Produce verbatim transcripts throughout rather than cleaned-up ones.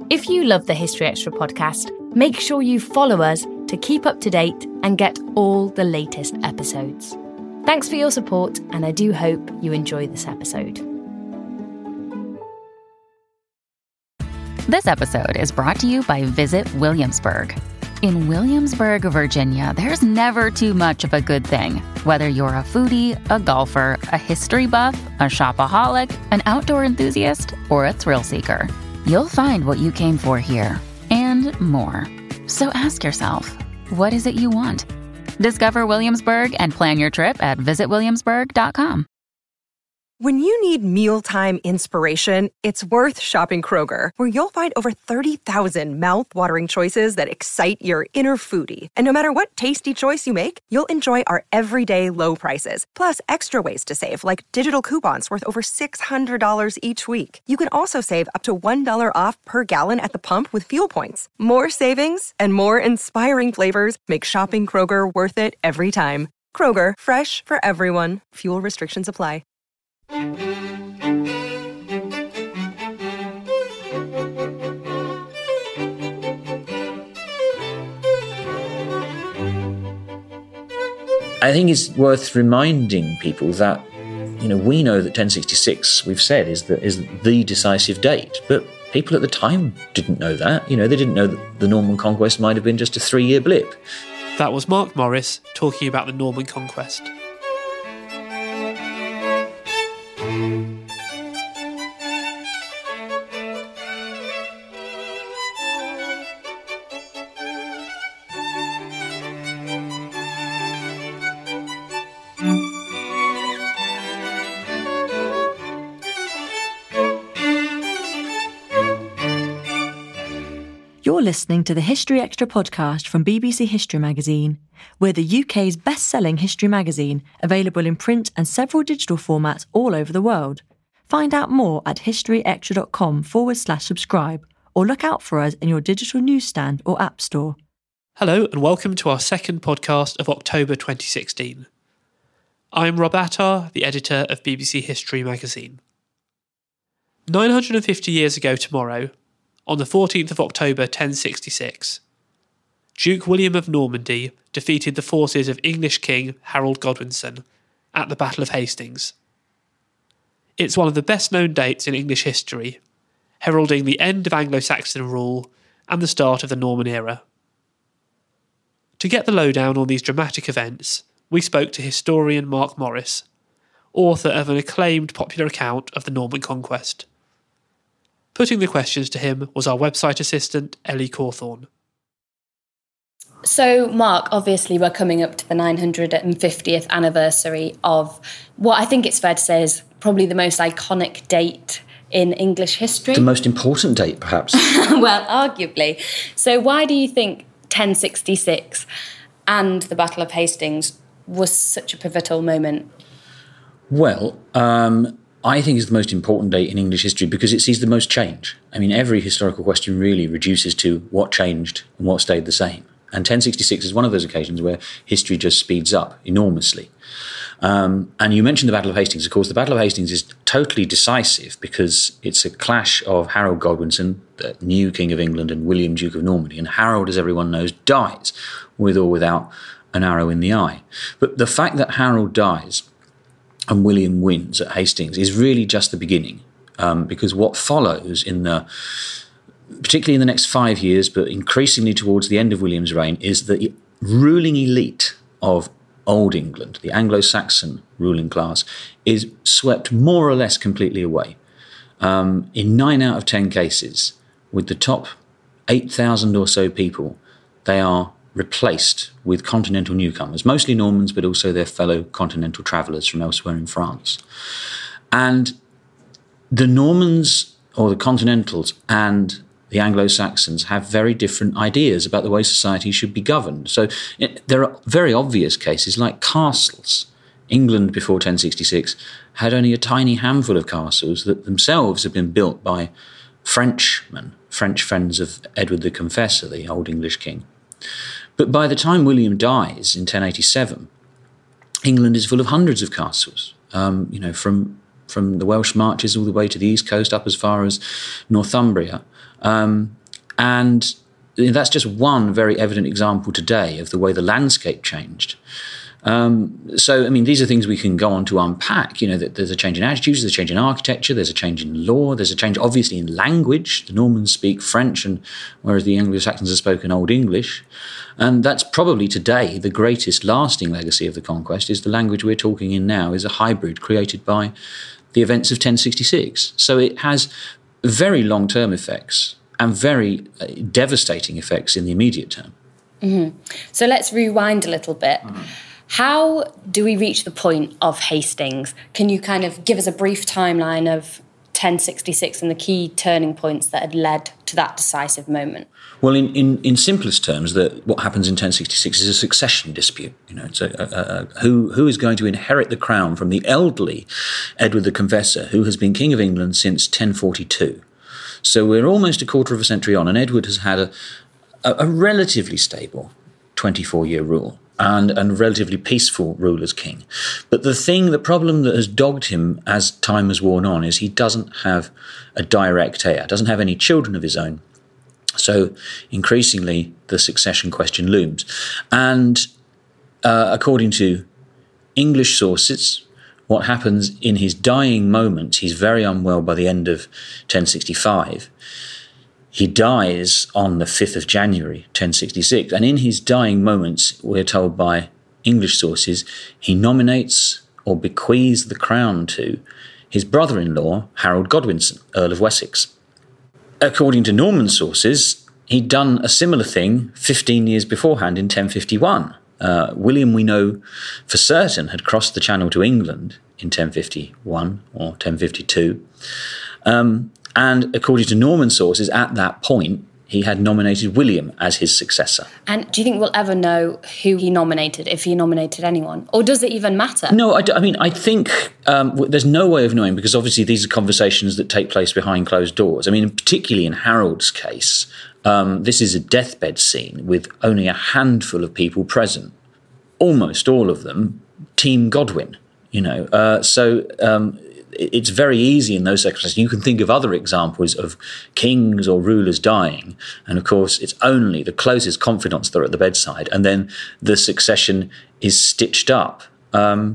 If you love the History Extra podcast, make sure you follow us to keep up to date and get all the latest episodes. Thanks for your support, and I do hope you enjoy this episode. This episode is brought to you by Visit Williamsburg. In Williamsburg, Virginia, there's never too much of a good thing. Whether you're a foodie, a golfer, a history buff, a shopaholic, an outdoor enthusiast, or a thrill seeker, you'll find what you came for here and more. So ask yourself, what is it you want? Discover Williamsburg and plan your trip at visit williamsburg dot com. When you need mealtime inspiration, it's worth shopping Kroger, where you'll find over thirty thousand mouth-watering choices that excite your inner foodie. And no matter what tasty choice you make, you'll enjoy our everyday low prices, plus extra ways to save, like digital coupons worth over six hundred dollars each week. You can also save up to one dollar off per gallon at the pump with fuel points. More savings and more inspiring flavors make shopping Kroger worth it every time. Kroger, fresh for everyone. Fuel restrictions apply. I think it's worth reminding people that, you know, we know that ten sixty-six, we've said, is the, is the decisive date, but people at the time didn't know that. You know, they didn't know that the Norman conquest might have been just a three-year blip. That was Mark Morris talking about the Norman conquest. You're listening to the History Extra podcast from B B C History Magazine. We're the U K's best-selling history magazine, available in print and several digital formats all over the world. Find out more at historyextra.com forward slash subscribe, or look out for us in your digital newsstand or app store. Hello and welcome to our second podcast of October twenty sixteen. I'm Rob Attar, the editor of B B C History Magazine. nine hundred fifty years ago tomorrow, on the fourteenth of October ten sixty-six, Duke William of Normandy defeated the forces of English King Harold Godwinson at the Battle of Hastings. It's one of the best-known dates in English history, heralding the end of Anglo-Saxon rule and the start of the Norman era. To get the lowdown on these dramatic events, we spoke to historian Mark Morris, author of an acclaimed popular account of the Norman conquest. Putting the questions to him was our website assistant, Ellie Cawthorne. So, Mark, obviously we're coming up to the nine hundred fiftieth anniversary of what I think it's fair to say is probably the most iconic date in English history. The most important date, perhaps. Well, arguably. So why do you think ten sixty-six and the Battle of Hastings was such a pivotal moment? Well, um... I think it's the most important date in English history because it sees the most change. I mean, every historical question really reduces to what changed and what stayed the same. And ten sixty-six is one of those occasions where history just speeds up enormously. Um, and you mentioned the Battle of Hastings. Of course, the Battle of Hastings is totally decisive because it's a clash of Harold Godwinson, the new King of England, and William, Duke of Normandy. And Harold, as everyone knows, dies, with or without an arrow in the eye. But the fact that Harold dies and William wins at Hastings is really just the beginning, um, because what follows in the, particularly in the next five years, but increasingly towards the end of William's reign, is the ruling elite of Old England, the Anglo-Saxon ruling class, is swept more or less completely away. Um, in nine out of ten cases, with the top eight thousand or so people, they are replaced with continental newcomers, mostly Normans, but also their fellow continental travellers from elsewhere in France. And the Normans, or the Continentals, and the Anglo-Saxons have very different ideas about the way society should be governed. So it, there are very obvious cases like castles. England before ten sixty-six had only a tiny handful of castles that themselves had been built by Frenchmen, French friends of Edward the Confessor, the Old English king. But by the time William dies in ten eighty-seven, England is full of hundreds of castles, um, you know, from from the Welsh Marches all the way to the east coast, up as far as Northumbria. Um, and that's just one very evident example today of the way the landscape changed. Um, so, I mean, these are things we can go on to unpack. You know, that there's a change in attitudes, there's a change in architecture, there's a change in law, there's a change, obviously, in language. The Normans speak French, and whereas the Anglo-Saxons have spoken Old English. And that's probably today the greatest lasting legacy of the conquest, is the language we're talking in now is a hybrid created by the events of ten sixty-six. So it has very long-term effects and very uh, devastating effects in the immediate term. Mm-hmm. So let's rewind a little bit. Mm-hmm. How do we reach the point of Hastings? Can you kind of give us a brief timeline of ten sixty-six and the key turning points that had led to that decisive moment? Well, in, in, in simplest terms, that what happens in ten sixty-six is a succession dispute. You know, it's a, a, a, who who is going to inherit the crown from the elderly Edward the Confessor, who has been King of England since ten forty-two. So we're almost a quarter of a century on, and Edward has had a, a, a relatively stable twenty-four-year rule. And, and relatively peaceful rule as king. But the thing, the problem that has dogged him as time has worn on is he doesn't have a direct heir, doesn't have any children of his own. So increasingly the succession question looms. And uh, according to English sources, what happens in his dying moments, he's very unwell by the end of ten sixty-five. He dies on the fifth of January, ten sixty-six, and in his dying moments, we're told by English sources, he nominates or bequeaths the crown to his brother-in-law, Harold Godwinson, Earl of Wessex. According to Norman sources, he'd done a similar thing fifteen years beforehand in ten fifty-one. Uh, William, we know for certain, had crossed the Channel to England in ten fifty-one or ten fifty-two. Um, And according to Norman sources, at that point, he had nominated William as his successor. And do you think we'll ever know who he nominated, if he nominated anyone? Or does it even matter? No, I, d- I mean, I think um, w- there's no way of knowing, because obviously these are conversations that take place behind closed doors. I mean, particularly in Harold's case, um, this is a deathbed scene with only a handful of people present. Almost all of them Team Godwin, you know. Uh, so... Um, It's very easy in those circumstances. You can think of other examples of kings or rulers dying, and of course it's only the closest confidants that are at the bedside, and then the succession is stitched up. Um,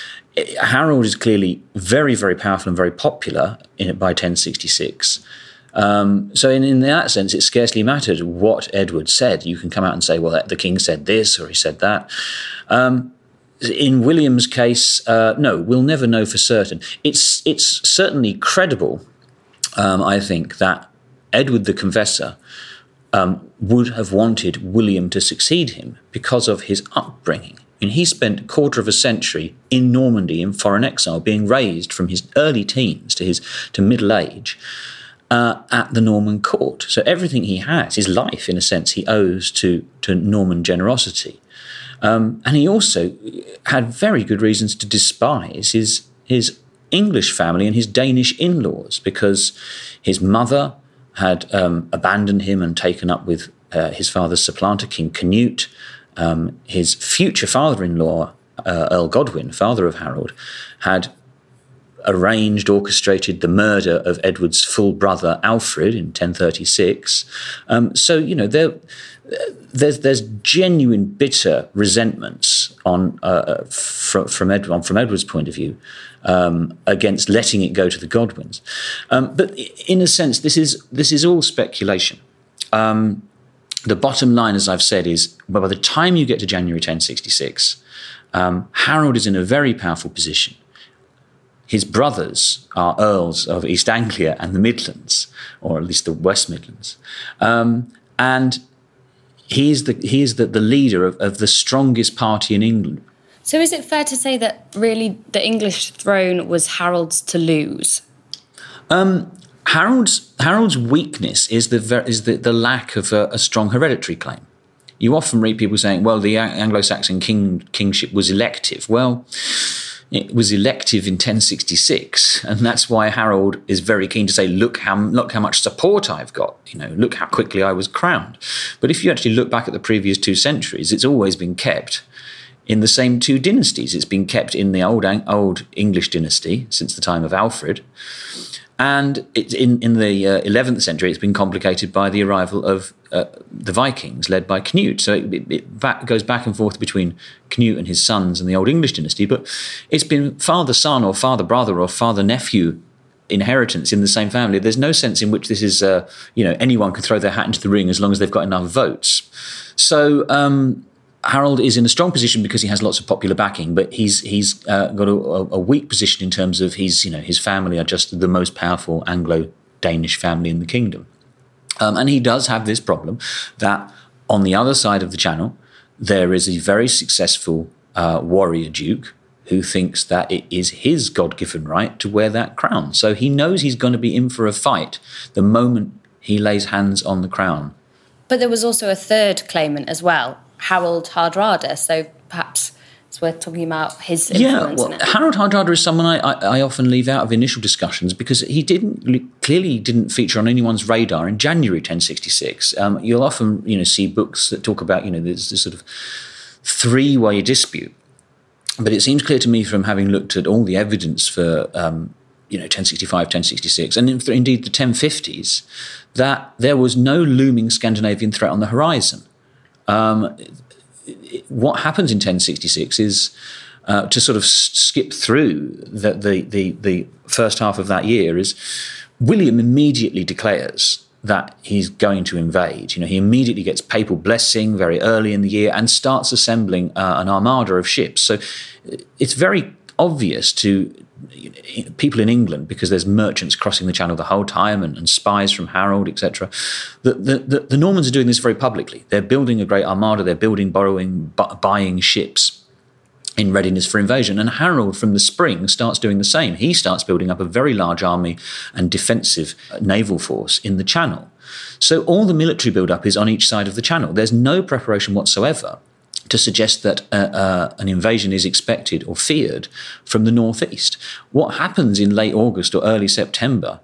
Harold is clearly very, very powerful and very popular in, by ten sixty-six. Um, so in, in that sense, it scarcely mattered what Edward said. You can come out and say, well, the king said this or he said that. Um, In William's case, uh, no, we'll never know for certain. It's it's certainly credible, um, I think, that Edward the Confessor um, would have wanted William to succeed him because of his upbringing. I mean, he spent a quarter of a century in Normandy in foreign exile, being raised from his early teens to his to middle age uh, at the Norman court. So everything he has, his life, in a sense, he owes to to Norman generosity. Um, and he also had very good reasons to despise his his English family and his Danish in-laws, because his mother had um, abandoned him and taken up with uh, his father's supplanter, King Canute. Um, his future father-in-law, uh, Earl Godwin, father of Harold, had arranged, orchestrated the murder of Edward's full brother, Alfred, in ten thirty-six. Um, so, you know, there... There's there's genuine bitter resentments on uh, from from, Ed, from Edward's point of view um, against letting it go to the Godwins, um, but in a sense this is this is all speculation. Um, the bottom line, as I've said, is by the time you get to January ten sixty-six, um, Harold is in a very powerful position. His brothers are earls of East Anglia and the Midlands, or at least the West Midlands, um, and He is the he is the, the leader of, of the strongest party in England. So is it fair to say that really the English throne was Harold's to lose? Um, Harold's Harold's weakness is the is the, the lack of a, a strong hereditary claim. You often read people saying, "Well, the Anglo-Saxon king kingship was elective." Well, it was elective in ten sixty-six, and that's why Harold is very keen to say, look how look how much support I've got, you know, look how quickly I was crowned. But if you actually look back at the previous two centuries, it's always been kept in the same two dynasties. It's been kept in the old old English dynasty since the time of Alfred, And it's in, in the uh, eleventh century, it's been complicated by the arrival of uh, the Vikings, led by Canute. So it, it, it back, goes back and forth between Canute and his sons and the Old English dynasty. But it's been father-son or father-brother or father-nephew inheritance in the same family. There's no sense in which this is, uh, you know, anyone can throw their hat into the ring as long as they've got enough votes. So um, Harold is in a strong position because he has lots of popular backing, but he's he's uh, got a, a weak position in terms of his, you know, his family are just the most powerful Anglo-Danish family in the kingdom. Um, and he does have this problem that on the other side of the channel, there is a very successful uh, warrior duke who thinks that it is his God-given right to wear that crown. So he knows he's going to be in for a fight the moment he lays hands on the crown. But there was also a third claimant as well, Harold Hardrada. So perhaps it's worth talking about his influence. Yeah, well, in it. Harold Hardrada is someone I, I, I often leave out of initial discussions because he didn't clearly didn't feature on anyone's radar in January ten sixty-six. Um, you'll often, you know, see books that talk about, you know, this, this sort of three-way dispute. But it seems clear to me from having looked at all the evidence for, um, you know, ten sixty-five, ten sixty-six, and in, indeed the ten fifties, that there was no looming Scandinavian threat on the horizon. Um, it, what happens in ten sixty-six is, uh, to sort of skip through the, the, the, the first half of that year, is William immediately declares that he's going to invade. You know, he immediately gets papal blessing very early in the year and starts assembling uh, an armada of ships. So it's very obvious to you know, people in England, because there's merchants crossing the channel the whole time and, and spies from Harold, et cetera, that the, the, the Normans are doing this very publicly. They're building a great armada. They're building, borrowing, bu- buying ships in readiness for invasion. And Harold, from the spring, starts doing the same. He starts building up a very large army and defensive naval force in the Channel. So all the military build-up is on each side of the Channel. There's no preparation whatsoever to suggest that uh, uh, an invasion is expected or feared from the northeast. What happens in late August or early September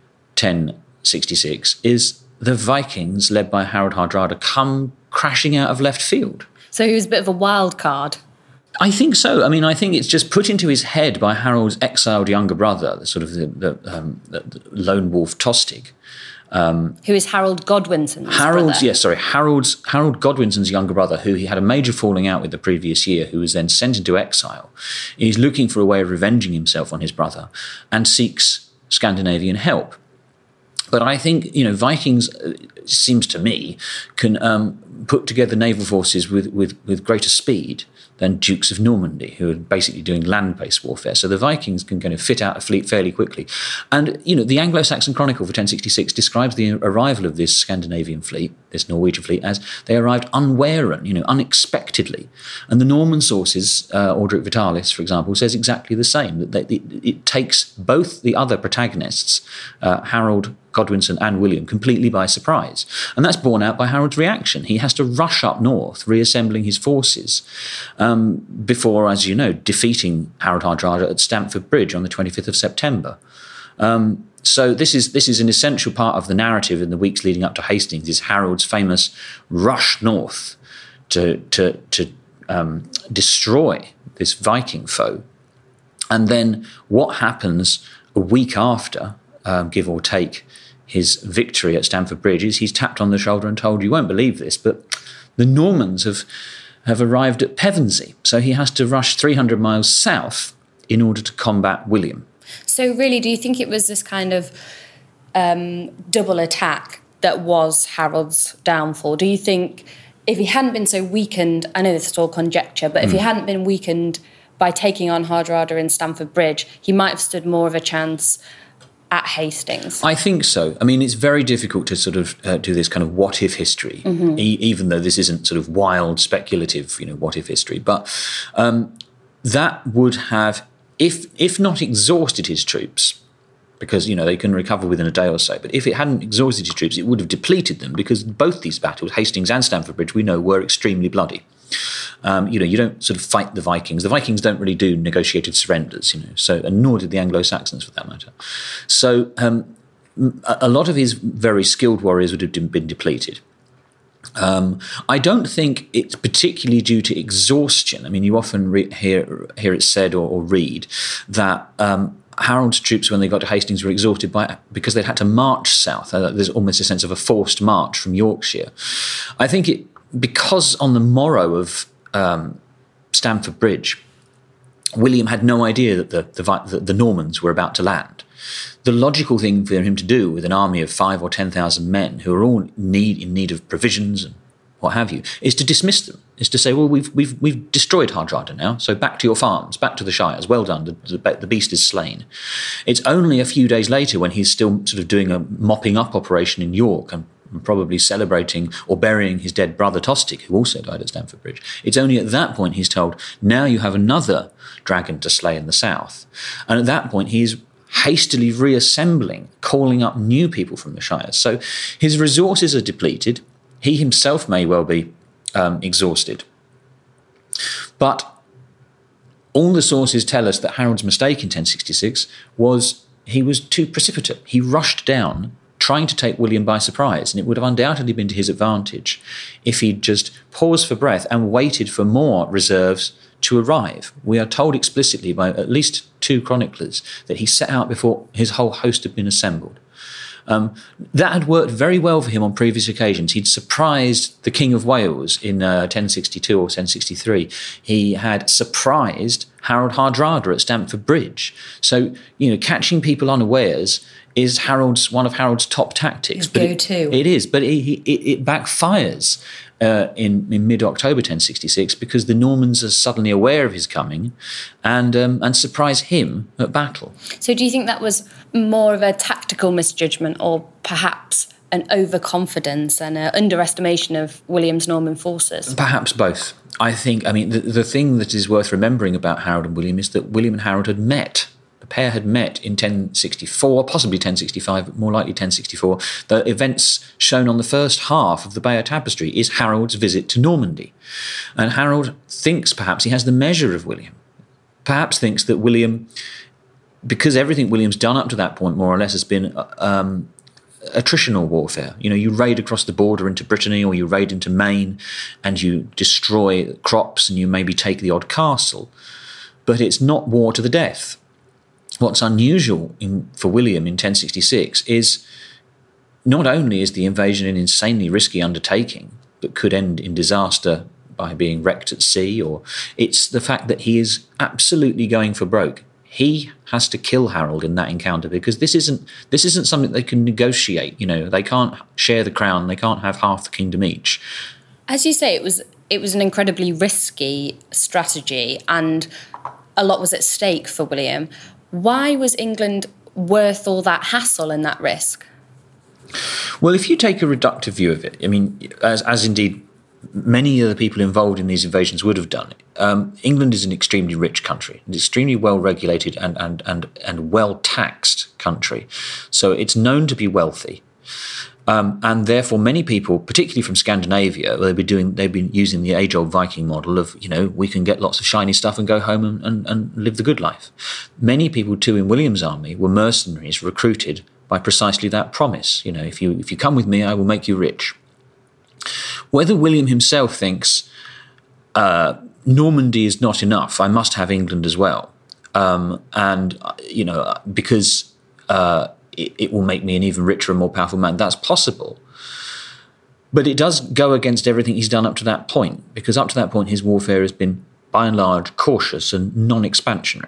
ten sixty-six is the Vikings, led by Harold Hardrada, come crashing out of left field. So he was a bit of a wild card. I think so. I mean, I think it's just put into his head by Harold's exiled younger brother, the sort of the, the, um, the, the lone wolf Tostig. Um, who is Harold Godwinson's Harold's, brother. yes, sorry, Harold's Harold Godwinson's younger brother, who he had a major falling out with the previous year, who was then sent into exile. He's looking for a way of revenging himself on his brother and seeks Scandinavian help. But I think, you know, Vikings, it seems to me, can um, put together naval forces with, with, with greater speed than Dukes of Normandy, who are basically doing land-based warfare. So the Vikings can kind of fit out a fleet fairly quickly. And, you know, the Anglo-Saxon Chronicle for ten sixty-six describes the arrival of this Scandinavian fleet, this Norwegian fleet, as they arrived unwaren, you know, unexpectedly. And the Norman sources, uh, Orderic Vitalis, for example, says exactly the same, that they, it, it takes both the other protagonists, uh, Harold, Godwinson and William, completely by surprise. And that's borne out by Harold's reaction. He has to rush up north, reassembling his forces, um, before, as you know, defeating Harold Hardrada at Stamford Bridge on the twenty-fifth of September. Um, so this is this is an essential part of the narrative in the weeks leading up to Hastings, is Harold's famous rush north to, to, to um, destroy this Viking foe. And then what happens a week after, um, give or take, his victory at Stamford Bridge, is he's tapped on the shoulder and told, you won't believe this, but the Normans have have arrived at Pevensey. So he has to rush three hundred miles south in order to combat William. So really, do you think it was this kind of um, double attack that was Harold's downfall? Do you think if he hadn't been so weakened, I know this is all conjecture, but if mm. he hadn't been weakened by taking on Hardrada in Stamford Bridge, he might have stood more of a chance at Hastings? I think so. I mean, it's very difficult to sort of uh, do this kind of what-if history, mm-hmm. e- even though this isn't sort of wild, speculative, you know, what-if history. But um, that would have, if if not exhausted his troops, because, you know, they can recover within a day or so, but if it hadn't exhausted his troops, it would have depleted them, because both these battles, Hastings and Stamford Bridge, we know were extremely bloody. Um, you know, you don't sort of fight the Vikings. The Vikings don't really do negotiated surrenders, you know, so, and nor did the Anglo-Saxons for that matter. So um, a lot of his very skilled warriors would have been depleted. Um, I don't think it's particularly due to exhaustion. I mean, you often re- hear, hear it said or, or read that um, Harold's troops, when they got to Hastings, were exhausted by because they'd had to march south. Uh, there's almost a sense of a forced march from Yorkshire. I think it because on the morrow of um, Stamford Bridge, William had no idea that the, the, the Normans were about to land. The logical thing for him to do with an army of five or ten thousand men who are all need, in need of provisions and what have you, is to dismiss them, is to say, well, we've we've we've destroyed Hardrada now, so back to your farms, back to the shires, well done, the, the, the beast is slain. It's only a few days later, when he's still sort of doing a mopping up operation in York and probably celebrating or burying his dead brother Tostig, who also died at Stamford Bridge. It's only at that point he's told, now you have another dragon to slay in the south. And at that point he's hastily reassembling, calling up new people from the shires. So his resources are depleted. He himself may well be um, exhausted. But all the sources tell us that Harold's mistake in ten sixty-six was he was too precipitate. He rushed down, trying to take William by surprise, and it would have undoubtedly been to his advantage if he'd just paused for breath and waited for more reserves to arrive. We are told explicitly by at least two chroniclers that he set out before his whole host had been assembled. Um, that had worked very well for him on previous occasions. He'd surprised the King of Wales in uh, ten sixty-two or ten sixty-three. He had surprised Harold Hardrada at Stamford Bridge. So, you know, catching people unawares is Harold's one of Harold's top tactics. But go-to. It, it is, but it, it, it backfires uh, in, in mid-October ten sixty-six because the Normans are suddenly aware of his coming and um, and surprise him at battle. So do you think that was more of a tactical misjudgment or perhaps an overconfidence and an underestimation of William's Norman forces? Perhaps both. I think, I mean, the, the thing that is worth remembering about Harold and William is that William and Harold had met. The pair had met in ten sixty-four, possibly ten sixty-five, but more likely ten sixty-four. The events shown on the first half of the Bayeux Tapestry is Harold's visit to Normandy. And Harold thinks perhaps he has the measure of William. Perhaps thinks that William, because everything William's done up to that point more or less has been um, attritional warfare. You know, you raid across the border into Brittany or you raid into Maine and you destroy crops and you maybe take the odd castle. But it's not war to the death. What's unusual in, for William in ten sixty-six is not only is the invasion an insanely risky undertaking that could end in disaster by being wrecked at sea, or it's the fact that he is absolutely going for broke. He has to kill Harold in that encounter because this isn't this isn't something they can negotiate. You know, they can't share the crown, they can't have half the kingdom each. As you say, it was it was an incredibly risky strategy, and a lot was at stake for William. Why was England worth all that hassle and that risk? Well, if you take a reductive view of it, I mean, as, as indeed many of the people involved in these invasions would have done, um, England is an extremely rich country, an extremely well-regulated and, and, and, and well-taxed country. So it's known to be wealthy. Um, and therefore, many people, particularly from Scandinavia, they've been doing, they've been using the age-old Viking model of, you know, we can get lots of shiny stuff and go home and, and, and live the good life. Many people, too, in William's army were mercenaries recruited by precisely that promise. You know, if you if you come with me, I will make you rich. Whether William himself thinks uh, Normandy is not enough, I must have England as well, um, and you know, because. Uh, It, it will make me an even richer and more powerful man. That's possible. But it does go against everything he's done up to that point, because up to that point his warfare has been, by and large, cautious and non-expansionary.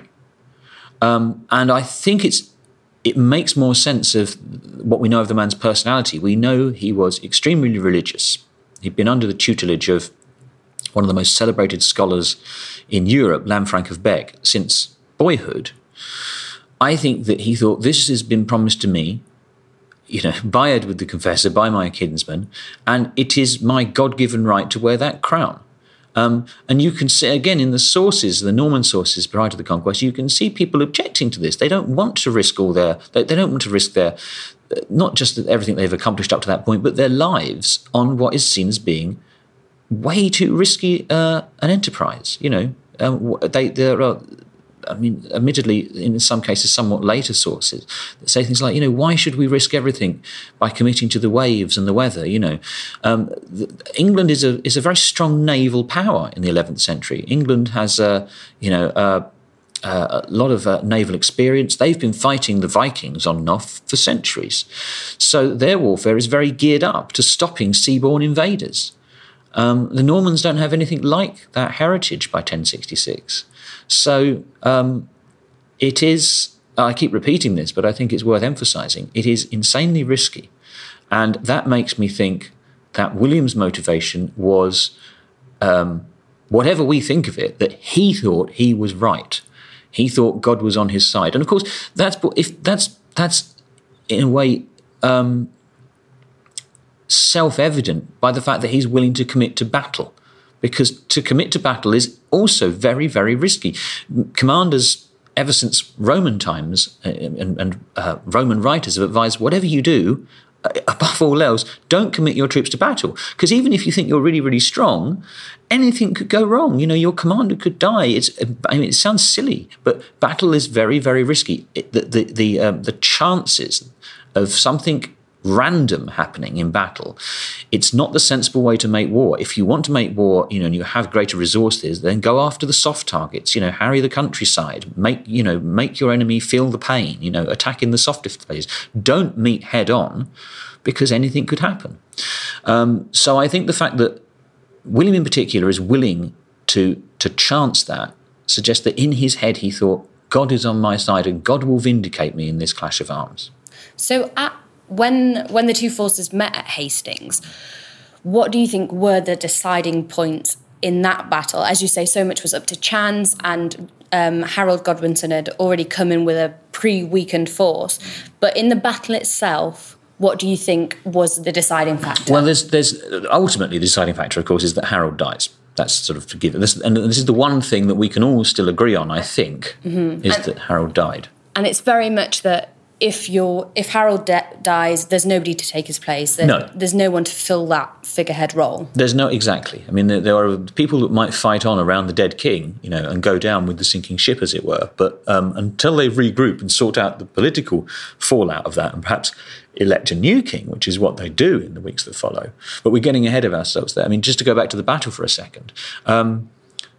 Um, and I think it's it makes more sense of what we know of the man's personality. We know he was extremely religious. He'd been under the tutelage of one of the most celebrated scholars in Europe, Lanfranc of Bec, since boyhood. I think that he thought, this has been promised to me, you know, by Edward the Confessor, by my kinsman, and it is my God-given right to wear that crown. Um, and you can see, again, in the sources, the Norman sources prior to the conquest, you can see people objecting to this. They don't want to risk all their, they, they don't want to risk their, not just everything they've accomplished up to that point, but their lives on what is seen as being way too risky uh, an enterprise. You know, um, they, there are, I mean, admittedly, in some cases, somewhat later sources that say things like, you know, why should we risk everything by committing to the waves and the weather? You know, um, the, England is a is a very strong naval power in the eleventh century. England has a, you know, a, uh, a lot of uh, naval experience. They've been fighting the Vikings on and off for centuries. So their warfare is very geared up to stopping seaborne invaders. Um, the Normans don't have anything like that heritage by ten sixty-six. So um, it is, I keep repeating this, but I think it's worth emphasising, it is insanely risky. And that makes me think that William's motivation was, um, whatever we think of it, that he thought he was right. He thought God was on his side. And of course, that's if that's that's in a way um, self-evident by the fact that he's willing to commit to battle. Because to commit to battle is also very, very risky. Commanders, ever since Roman times, uh, and, and uh, Roman writers have advised, whatever you do, above all else, don't commit your troops to battle. Because even if you think you're really, really strong, anything could go wrong. You know, your commander could die. It's, I mean, it sounds silly, but battle is very, very risky. It, the the the, um, the chances of something random happening in battle, it's not the sensible way to make war. If you want to make war, you know, and you have greater resources, then go after the soft targets. You know, harry the countryside. Make you know, make your enemy feel the pain. You know, attack in the softest places. Don't meet head on, because anything could happen. Um, so I think the fact that William in particular is willing to to chance that suggests that in his head he thought, God is on my side and God will vindicate me in this clash of arms. So at When when the two forces met at Hastings, what do you think were the deciding points in that battle? As you say, so much was up to chance, and um, Harold Godwinson had already come in with a pre-weakened force. But in the battle itself, what do you think was the deciding factor? Well, there's there's ultimately the deciding factor, of course, is that Harold dies. That's sort of to give it. This, and this is the one thing that we can all still agree on, I think, mm-hmm. is and, that Harold died. And it's very much that if you're if Harold de- dies, there's nobody to take his place. There's no. there's no one to fill that figurehead role. There's no exactly. I mean, there, there are people that might fight on around the dead king, you know, and go down with the sinking ship, as it were. But um, until they regroup and sort out the political fallout of that, and perhaps elect a new king, which is what they do in the weeks that follow. But we're getting ahead of ourselves there. I mean, just to go back to the battle for a second. Um,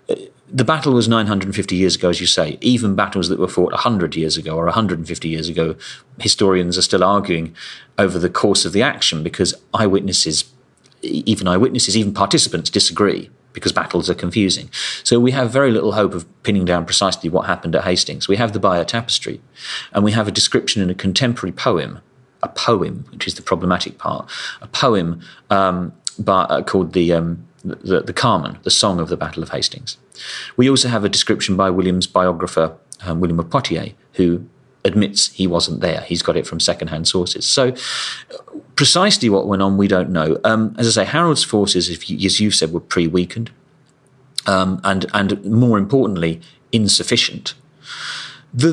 The battle was nine hundred fifty years ago, as you say. Even battles that were fought one hundred years ago or one hundred fifty years ago, historians are still arguing over the course of the action because eyewitnesses, even eyewitnesses, even participants disagree because battles are confusing. So we have very little hope of pinning down precisely what happened at Hastings. We have the Bayeux Tapestry, and we have a description in a contemporary poem, a poem, which is the problematic part, a poem um, by, uh, called the... Um, The, the Carmen, the song of the Battle of Hastings. We also have a description by William's biographer, um, William of Poitiers, who admits he wasn't there. He's got it from second-hand sources. So precisely what went on, we don't know. Um, as I say, Harold's forces, if you, as you said, were pre-weakened um, and, and more importantly, insufficient. The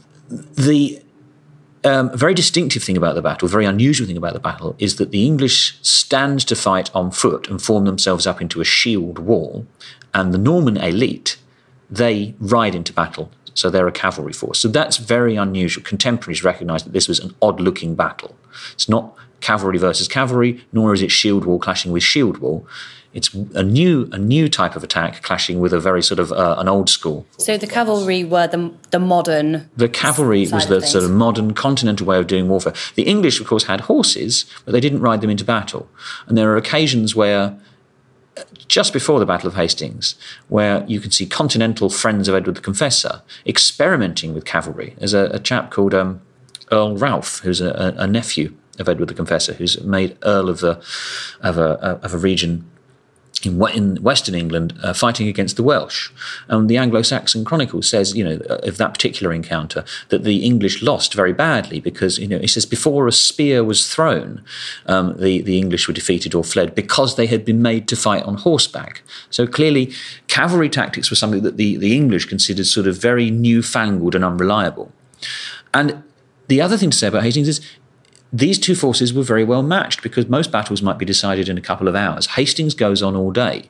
the Um, a very distinctive thing about the battle, a very unusual thing about the battle, is that the English stand to fight on foot and form themselves up into a shield wall, and the Norman elite, they ride into battle, so they're a cavalry force. So that's very unusual. Contemporaries recognise that this was an odd-looking battle. It's not cavalry versus cavalry, nor is it shield wall clashing with shield wall. It's a new a new type of attack clashing with a very sort of uh, an old school. So the cavalry were the the modern. The cavalry was the sort of modern continental way of doing warfare. The English, of course, had horses, but they didn't ride them into battle. And there are occasions where, just before the Battle of Hastings, where you can see continental friends of Edward the Confessor experimenting with cavalry. There's a, a chap called um, Earl Ralph, who's a, a nephew of Edward the Confessor, who's made Earl of a of a of a region in, in Western England, uh, fighting against the Welsh. And the Anglo-Saxon Chronicle says, you know, of that particular encounter, that the English lost very badly because, you know, it says before a spear was thrown, um, the, the English were defeated or fled because they had been made to fight on horseback. So clearly, cavalry tactics were something that the, the English considered sort of very newfangled and unreliable. And the other thing to say about Hastings is, these two forces were very well matched because most battles might be decided in a couple of hours. Hastings goes on all day.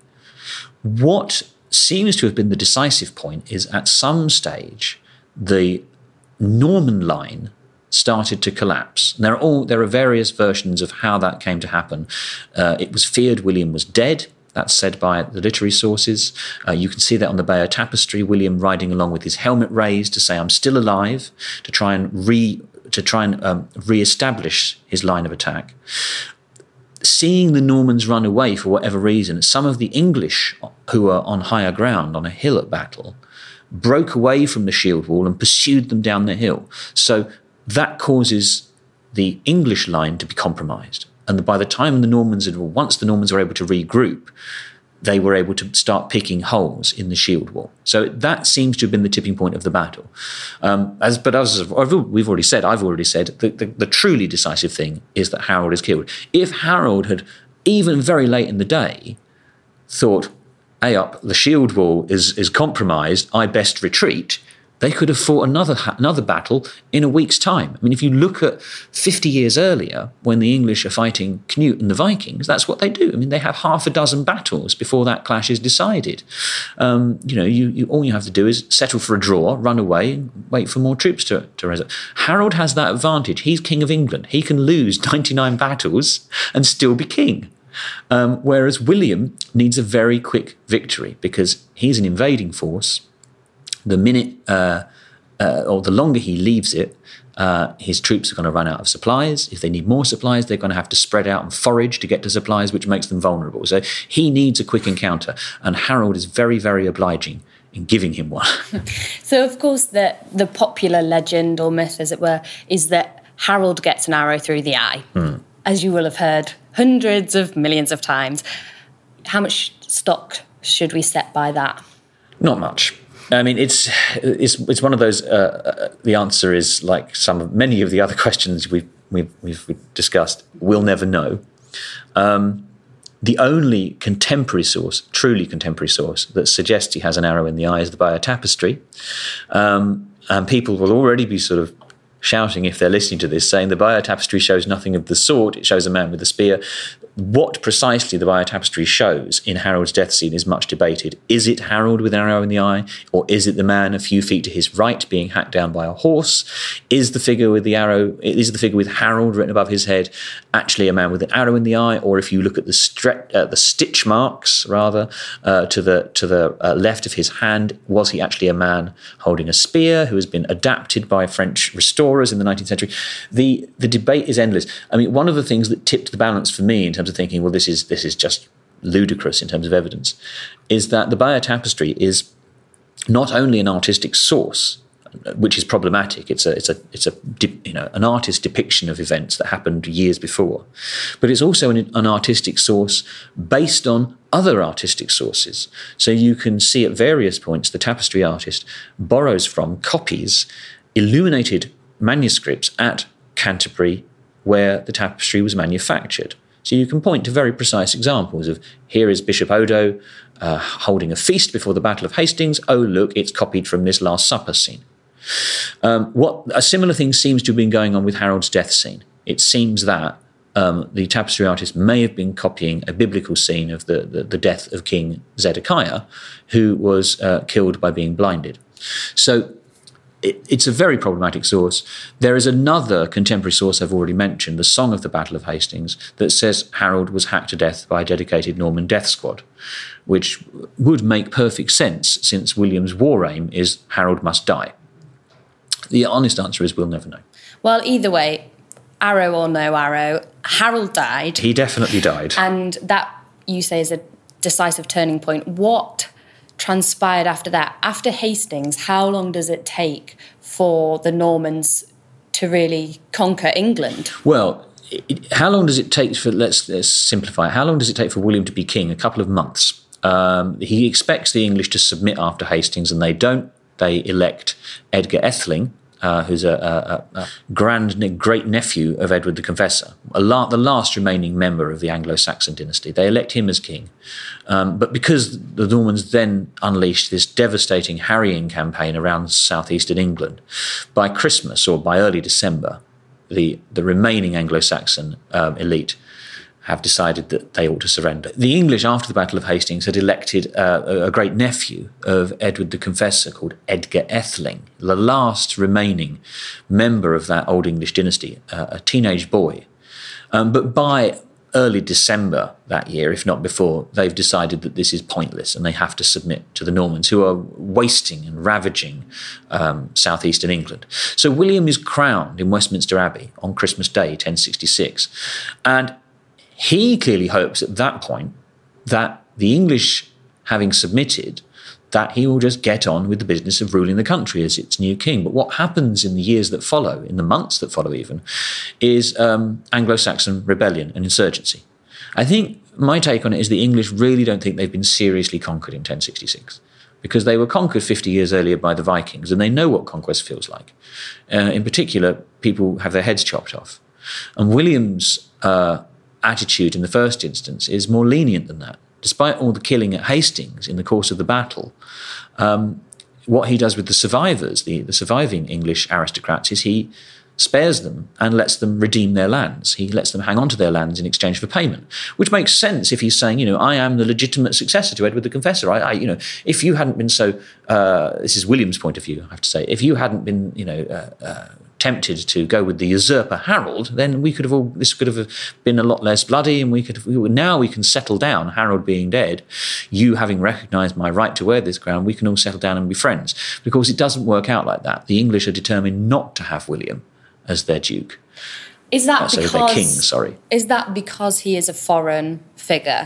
What seems to have been the decisive point is at some stage, the Norman line started to collapse. And there are all there are various versions of how that came to happen. Uh, it was feared William was dead. That's said by the literary sources. Uh, you can see that on the Bayeux Tapestry, William riding along with his helmet raised to say, I'm still alive, to try and re to try and um, re-establish his line of attack. Seeing the Normans run away for whatever reason, some of the English who were on higher ground, on a hill at battle, broke away from the shield wall and pursued them down the hill. So that causes the English line to be compromised. And by the time the Normans, had, once the Normans were able to regroup, they were able to start picking holes in the shield wall. So that seems to have been the tipping point of the battle. Um, as, but as we've already said, I've already said, the, the, the truly decisive thing is that Harold is killed. If Harold had, even very late in the day, thought, hey up, the shield wall is, is compromised, I best retreat, they could have fought another another battle in a week's time. I mean, if you look at fifty years earlier, when the English are fighting Canute and the Vikings, that's what they do. I mean, they have half a dozen battles before that clash is decided. Um, you know, you, you all you have to do is settle for a draw, run away, and wait for more troops to, to rise up. Harold has that advantage. He's king of England. He can lose ninety-nine battles and still be king. Um, whereas William needs a very quick victory because he's an invading force. The minute, uh, uh, or the longer he leaves it, uh, his troops are going to run out of supplies. If they need more supplies, they're going to have to spread out and forage to get to supplies, which makes them vulnerable. So he needs a quick encounter, and Harold is very, very obliging in giving him one. So, of course, the, the popular legend or myth, as it were, is that Harold gets an arrow through the eye, mm. as you will have heard hundreds of millions of times. How much stock should we set by that? Not much. I mean, it's it's it's one of those. Uh, uh, the answer is like some of many of the other questions we've we've, we've discussed. We'll never know. Um, the only contemporary source, truly contemporary source, that suggests he has an arrow in the eye is the Bayeux Tapestry, um, and people will already be sort of shouting if they're listening to this, saying the Bayeux Tapestry shows nothing of the sort. It shows a man with a spear. What precisely the Bayeux Tapestry shows in Harold's death scene is much debated. Is it Harold with an arrow in the eye, or is it the man a few feet to his right being hacked down by a horse? Is the figure with the arrow, is the figure with Harold written above his head actually a man with an arrow in the eye? Or if you look at the stre- uh, the stitch marks, rather, uh, to the to the uh, left of his hand, was he actually a man holding a spear who has been adapted by French restorers in the nineteenth century? The the debate is endless. I mean, one of the things that tipped the balance for me in terms of thinking, well, this is this is just ludicrous in terms of evidence, is that the Bayeux Tapestry is not only an artistic source, which is problematic. It's a it's a it's a you know an artist's depiction of events that happened years before, but it's also an, an artistic source based on other artistic sources. So you can see at various points the tapestry artist borrows from, copies, illuminated manuscripts at Canterbury where the tapestry was manufactured. So you can point to very precise examples of, here is Bishop Odo uh, holding a feast before the Battle of Hastings. Oh, look, it's copied from this Last Supper scene. Um, what a similar thing seems to have been going on with Harold's death scene. It seems that um, the tapestry artist may have been copying a biblical scene of the, the, the death of King Zedekiah, who was uh, killed by being blinded. So It, it's a very problematic source. There is another contemporary source I've already mentioned, the Song of the Battle of Hastings, that says Harold was hacked to death by a dedicated Norman death squad, which would make perfect sense since William's war aim is Harold must die. The honest answer is we'll never know. Well, either way, arrow or no arrow, Harold died. He definitely died. And that, you say, is a decisive turning point. What transpired after that? After Hastings, how long does it take for the Normans to really conquer England? Well, it, how long does it take for, let's, let's simplify, how long does it take for William to be king? A couple of months. Um, he expects the English to submit after Hastings, and they don't. They elect Edgar Atheling, uh, who's a, a, a grand great nephew of Edward the Confessor, a la- the last remaining member of the Anglo-Saxon dynasty. They elect him as king. Um, but because the Normans then unleashed this devastating harrying campaign around southeastern England, by Christmas or by early December, the, the remaining Anglo-Saxon um, elite have decided that they ought to surrender. The English, after the Battle of Hastings, had elected uh, a great nephew of Edward the Confessor called Edgar Atheling, the last remaining member of that Old English dynasty, uh, a teenage boy. Um, but by early December that year, if not before, they've decided that this is pointless and they have to submit to the Normans, who are wasting and ravaging um, southeastern England. So William is crowned in Westminster Abbey on Christmas Day, ten sixty-six. And he clearly hopes at that point that the English, having submitted, that he will just get on with the business of ruling the country as its new king. But what happens in the years that follow, in the months that follow even, is um, Anglo-Saxon rebellion and insurgency. I think my take on it is the English really don't think they've been seriously conquered in ten sixty-six, because they were conquered fifty years earlier by the Vikings, and they know what conquest feels like. Uh, in particular, people have their heads chopped off. And William's uh, attitude in the first instance is more lenient than that. Despite all the killing at Hastings in the course of the battle, um, what he does with the survivors, the, the surviving English aristocrats, is he spares them and lets them redeem their lands. He lets them hang on to their lands in exchange for payment, which makes sense if he's saying, you know, I am the legitimate successor to Edward the Confessor. I, I you know, if you hadn't been so, uh, this is William's point of view, I have to say, if you hadn't been, you know, uh, uh, tempted to go with the usurper Harold, then we could have all, this could have been a lot less bloody, and we could have, we, now we can settle down, Harold being dead, you having recognised my right to wear this crown, we can all settle down and be friends. Because it doesn't work out like that. The English are determined not to have William as their duke. Is that uh, so because their king, sorry. Is that because he is a foreign figure?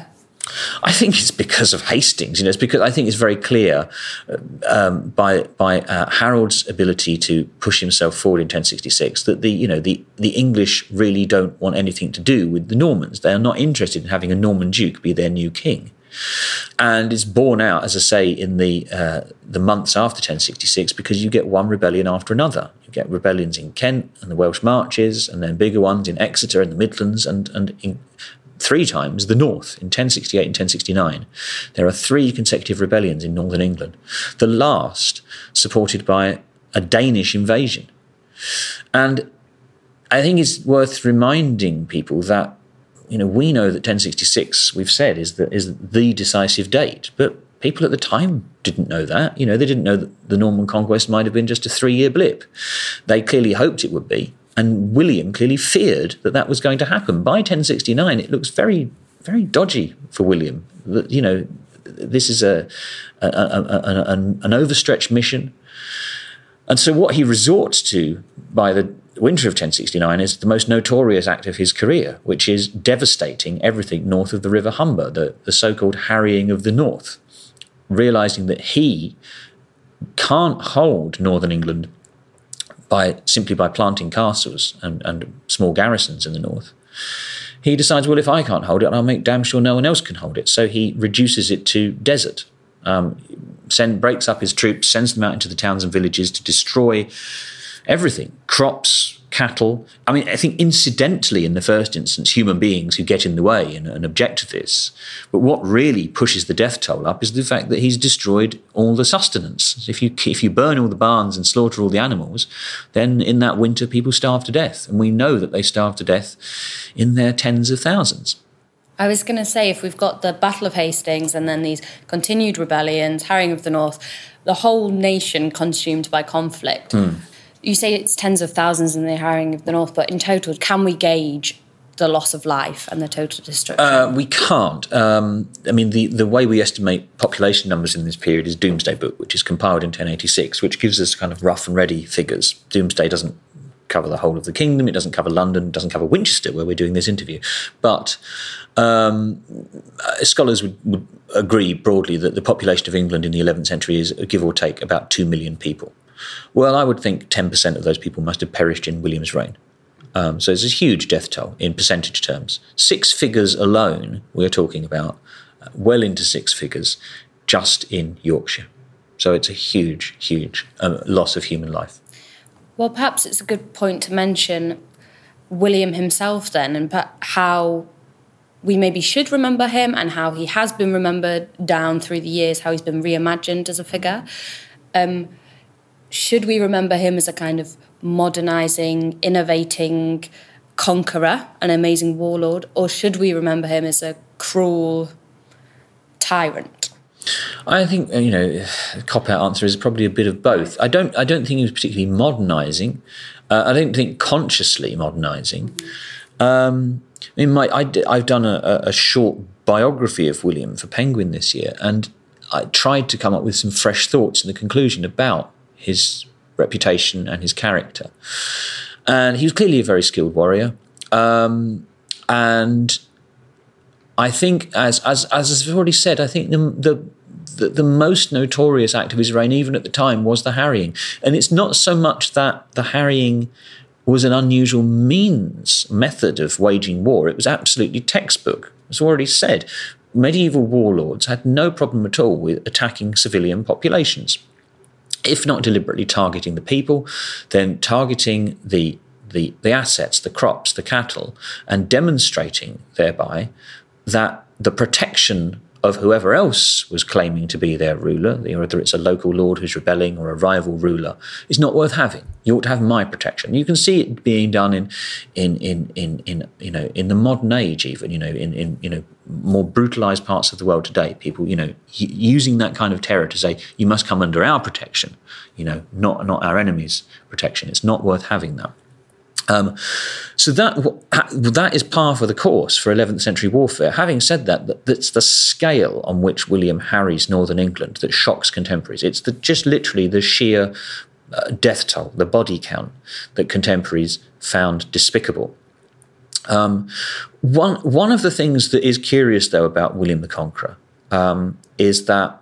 I think it's because of Hastings. You know, it's because I think it's very clear um, by by uh, Harold's ability to push himself forward in ten sixty-six that the you know the the English really don't want anything to do with the Normans. They are not interested in having a Norman duke be their new king, and it's borne out, as I say, in the uh, the months after ten sixty-six, because you get one rebellion after another. You get rebellions in Kent and the Welsh Marches, and then bigger ones in Exeter and the Midlands, and and in, three times the north in ten sixty-eight and ten sixty-nine. There are three consecutive rebellions in northern England, the last supported by a Danish invasion. And I think it's worth reminding people that, you know, we know that ten sixty-six, we've said, is the, is the decisive date, but people at the time didn't know that. You know, they didn't know that the Norman conquest might have been just a three-year blip. They clearly hoped it would be. And William clearly feared that that was going to happen. By ten sixty-nine, it looks very, very dodgy for William. That, you know, this is a, a, a, a an, an overstretched mission. And so what he resorts to by the winter of ten sixty-nine is the most notorious act of his career, which is devastating everything north of the River Humber, the, the so-called harrying of the north, realising that he can't hold northern England by simply by planting castles and, and small garrisons in the north. He decides, well, if I can't hold it, I'll make damn sure no one else can hold it. So he reduces it to desert, um, send, breaks up his troops, sends them out into the towns and villages to destroy everything, crops, cattle. I mean, I think incidentally, in the first instance, human beings who get in the way and, and object to this. But what really pushes the death toll up is the fact that he's destroyed all the sustenance. If you if you burn all the barns and slaughter all the animals, then in that winter people starve to death. And we know that they starve to death in their tens of thousands. I was going to say, if we've got the Battle of Hastings and then these continued rebellions, harrying of the north, the whole nation consumed by conflict. Mm. You say it's tens of thousands in the harrying of the north, but in total, can we gauge the loss of life and the total destruction? Uh, we can't. Um, I mean, the, the way we estimate population numbers in this period is Domesday Book, which is compiled in ten eighty-six, which gives us kind of rough and ready figures. Domesday doesn't cover the whole of the kingdom. It doesn't cover London. It doesn't cover Winchester, where we're doing this interview. But um, scholars would, would agree broadly that the population of England in the eleventh century is, give or take, about two million people. Well, I would think ten percent of those people must have perished in William's reign. Um, so it's a huge death toll in percentage terms. Six figures alone, we're talking about, uh, well into six figures, just in Yorkshire. So it's a huge, huge uh, loss of human life. Well, perhaps it's a good point to mention William himself then, and how we maybe should remember him and how he has been remembered down through the years, how he's been reimagined as a figure. Um, should we remember him as a kind of modernising, innovating conqueror, an amazing warlord, or should we remember him as a cruel tyrant? I think, you know, the cop-out answer is probably a bit of both. I don't I don't think he was particularly modernising. Uh, I don't think consciously modernising. Um, I mean, my, I, I've done a, a short biography of William for Penguin this year, and I tried to come up with some fresh thoughts in the conclusion about his reputation and his character. And he was clearly a very skilled warrior. Um, and I think, as as as I've already said, I think the, the the the most notorious act of his reign, even at the time, was the harrying. And it's not so much that the harrying was an unusual means, method of waging war. It was absolutely textbook. As already said, medieval warlords had no problem at all with attacking civilian populations. If not deliberately targeting the people, then targeting the, the, the assets, the crops, the cattle, and demonstrating thereby that the protection of whoever else was claiming to be their ruler, whether it's a local lord who's rebelling or a rival ruler, is not worth having. You ought to have my protection. You can see it being done in, in, in, in, in you know, in the modern age, even, you know, in, in, you know, more brutalized parts of the world today. People, you know, using that kind of terror to say, you must come under our protection, you know, not, not our enemies' protection. It's not worth having that. Um, so that that is par for the course for eleventh century warfare. Having said that, that, that's the scale on which William harries northern England that shocks contemporaries. It's the, just literally the sheer uh, death toll, the body count that contemporaries found despicable. Um, one one of the things that is curious, though, about William the Conqueror um, is that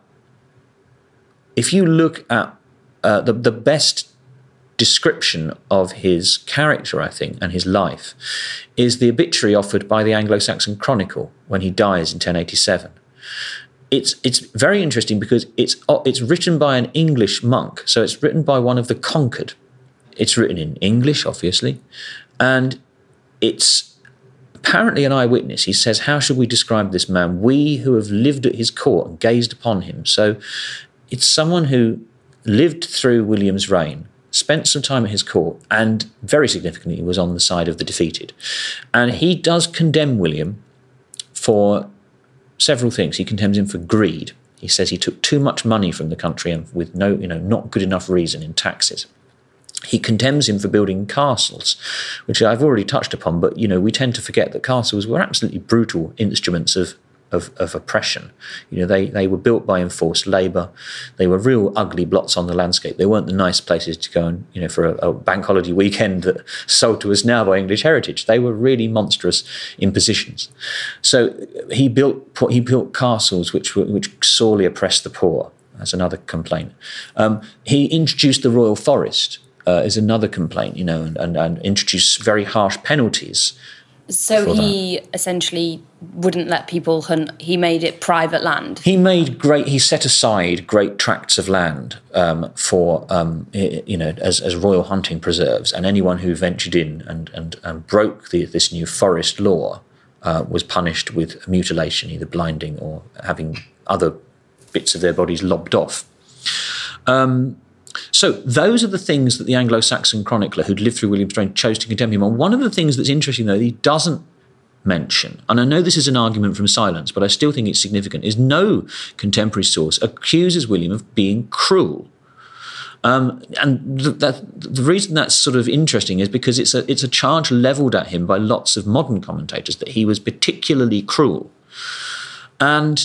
if you look at uh, the the best description of his character, I think, and his life, is the obituary offered by the Anglo-Saxon Chronicle when he dies in ten eighty-seven. It's it's very interesting because it's it's written by an English monk, so it's written by one of the conquered. It's written in English, obviously, and it's apparently an eyewitness. He says, "How should we describe this man? We who have lived at his court and gazed upon him." So it's someone who lived through William's reign, spent some time at his court, and very significantly was on the side of the defeated. And he does condemn William for several things. He condemns him for greed. He says he took too much money from the country and with no, you know, not good enough reason in taxes. He condemns him for building castles, which I've already touched upon, but, you know, we tend to forget that castles were absolutely brutal instruments of Of, of oppression. You know, they, they were built by enforced labour. They were real ugly blots on the landscape. They weren't the nice places to go and, you know, for a, a bank holiday weekend that sold to us now by English Heritage. They were really monstrous impositions. So he built he built castles which were, which sorely oppressed the poor. That's another complaint. Um, he introduced the royal forest uh, is another complaint. You know, and, and, and introduced very harsh penalties. So he that. essentially wouldn't let people hunt. He made it private land. He made great. He set aside great tracts of land um, for um, you know as, as royal hunting preserves, and anyone who ventured in and and, and broke the, this new forest law uh, was punished with mutilation, either blinding or having other bits of their bodies lobbed off. Um, So those are the things that the Anglo-Saxon chronicler who'd lived through William's reign chose to condemn him on. One of the things that's interesting, though, that he doesn't mention, and I know this is an argument from silence, but I still think it's significant, is no contemporary source accuses William of being cruel. Um, and th- that, the reason that's sort of interesting is because it's a, it's a charge levelled at him by lots of modern commentators that he was particularly cruel. And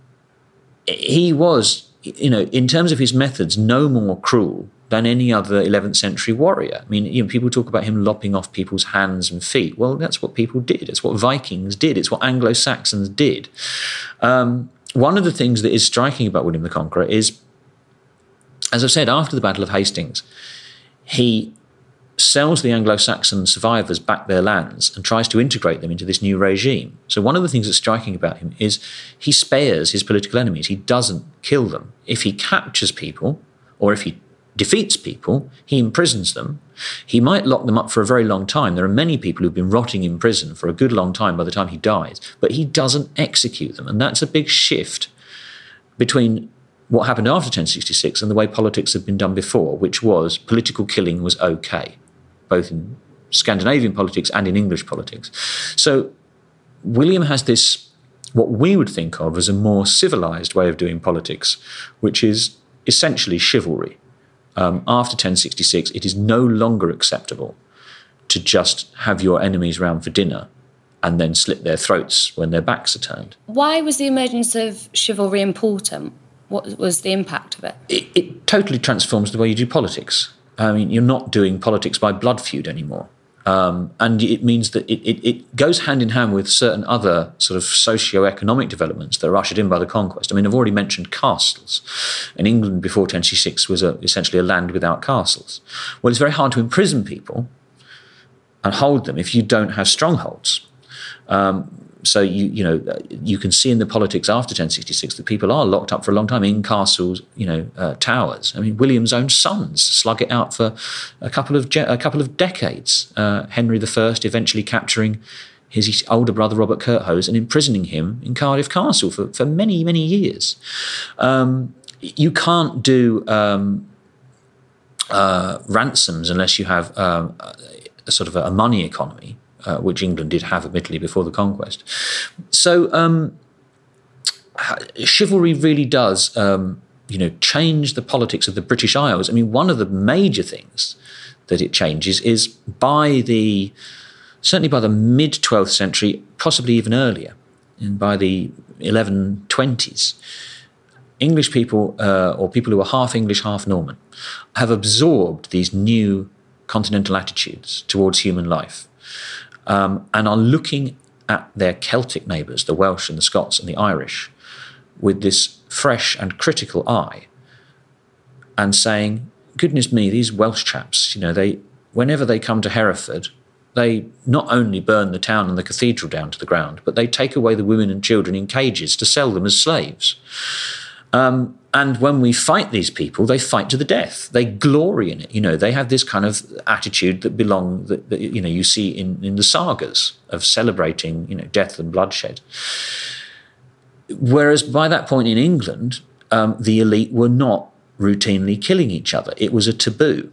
he was, you know, in terms of his methods, no more cruel than any other eleventh century warrior. I mean, you know, people talk about him lopping off people's hands and feet. Well, that's what people did. It's what Vikings did. It's what Anglo-Saxons did. Um, one of the things that is striking about William the Conqueror is, as I've said, after the Battle of Hastings, he sells the Anglo-Saxon survivors back their lands and tries to integrate them into this new regime. So one of the things that's striking about him is he spares his political enemies. He doesn't kill them. If he captures people, or if he defeats people, he imprisons them. He might lock them up for a very long time. There are many people who've been rotting in prison for a good long time by the time he dies, but he doesn't execute them. And that's a big shift between what happened after ten sixty-six and the way politics had been done before, which was political killing was okay, both in Scandinavian politics and in English politics. So William has this, what we would think of as a more civilised way of doing politics, which is essentially chivalry. Um, after ten sixty-six, it is no longer acceptable to just have your enemies round for dinner and then slit their throats when their backs are turned. Why was the emergence of chivalry important? What was the impact of it? It, it totally transforms the way you do politics. I mean, you're not doing politics by blood feud anymore. Um, and it means that it, it, it goes hand in hand with certain other sort of socio-economic developments that are ushered in by the conquest. I mean, I've already mentioned castles. And England before ten sixty-six was a, essentially a land without castles. Well, it's very hard to imprison people and hold them if you don't have strongholds. Um, so you you know you can see in the politics after ten sixty-six that people are locked up for a long time in castles, you know, uh, towers. I mean, William's own sons slug it out for a couple of ge- a couple of decades. Uh, Henry the First eventually capturing his older brother Robert Curthose and imprisoning him in Cardiff Castle for, for many many years. Um, you can't do um, uh, ransoms unless you have um, a, a sort of a money economy. Uh, which England did have, admittedly, before the conquest. So um, chivalry really does, um, you know, change the politics of the British Isles. I mean, one of the major things that it changes is by the, certainly by the mid-twelfth century, possibly even earlier, and by the eleven twenties, English people, uh, or people who are half English, half Norman, have absorbed these new continental attitudes towards human life. Um, and are looking at their Celtic neighbours, the Welsh and the Scots and the Irish, with this fresh and critical eye, and saying, goodness me, these Welsh chaps, you know, they whenever they come to Hereford, they not only burn the town and the cathedral down to the ground, but they take away the women and children in cages to sell them as slaves. Um, and when we fight these people, they fight to the death. They glory in it. You know, they have this kind of attitude that belong, that, that you know, you see in, in the sagas of celebrating, you know, death and bloodshed. Whereas by that point in England, um, the elite were not routinely killing each other. It was a taboo.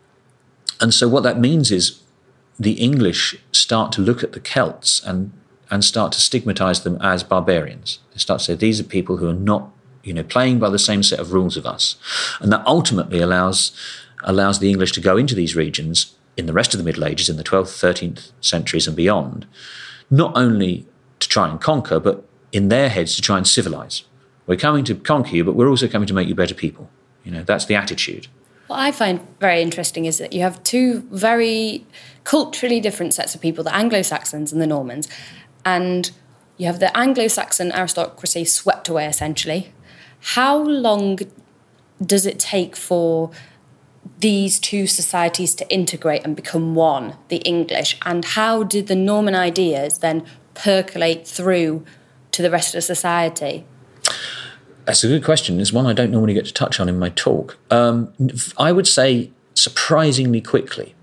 And so what that means is the English start to look at the Celts and, and start to stigmatise them as barbarians. They start to say, these are people who are not, you know, playing by the same set of rules of us. And that ultimately allows allows the English to go into these regions in the rest of the Middle Ages, in the twelfth, thirteenth centuries and beyond, not only to try and conquer, but in their heads to try and civilise. We're coming to conquer you, but we're also coming to make you better people. You know, that's the attitude. What I find very interesting is that you have two very culturally different sets of people, the Anglo-Saxons and the Normans, and you have the Anglo-Saxon aristocracy swept away, essentially. How long does it take for these two societies to integrate and become one, the English? And how did the Norman ideas then percolate through to the rest of society? That's a good question. It's one I don't normally get to touch on in my talk. Um, I would say surprisingly quickly.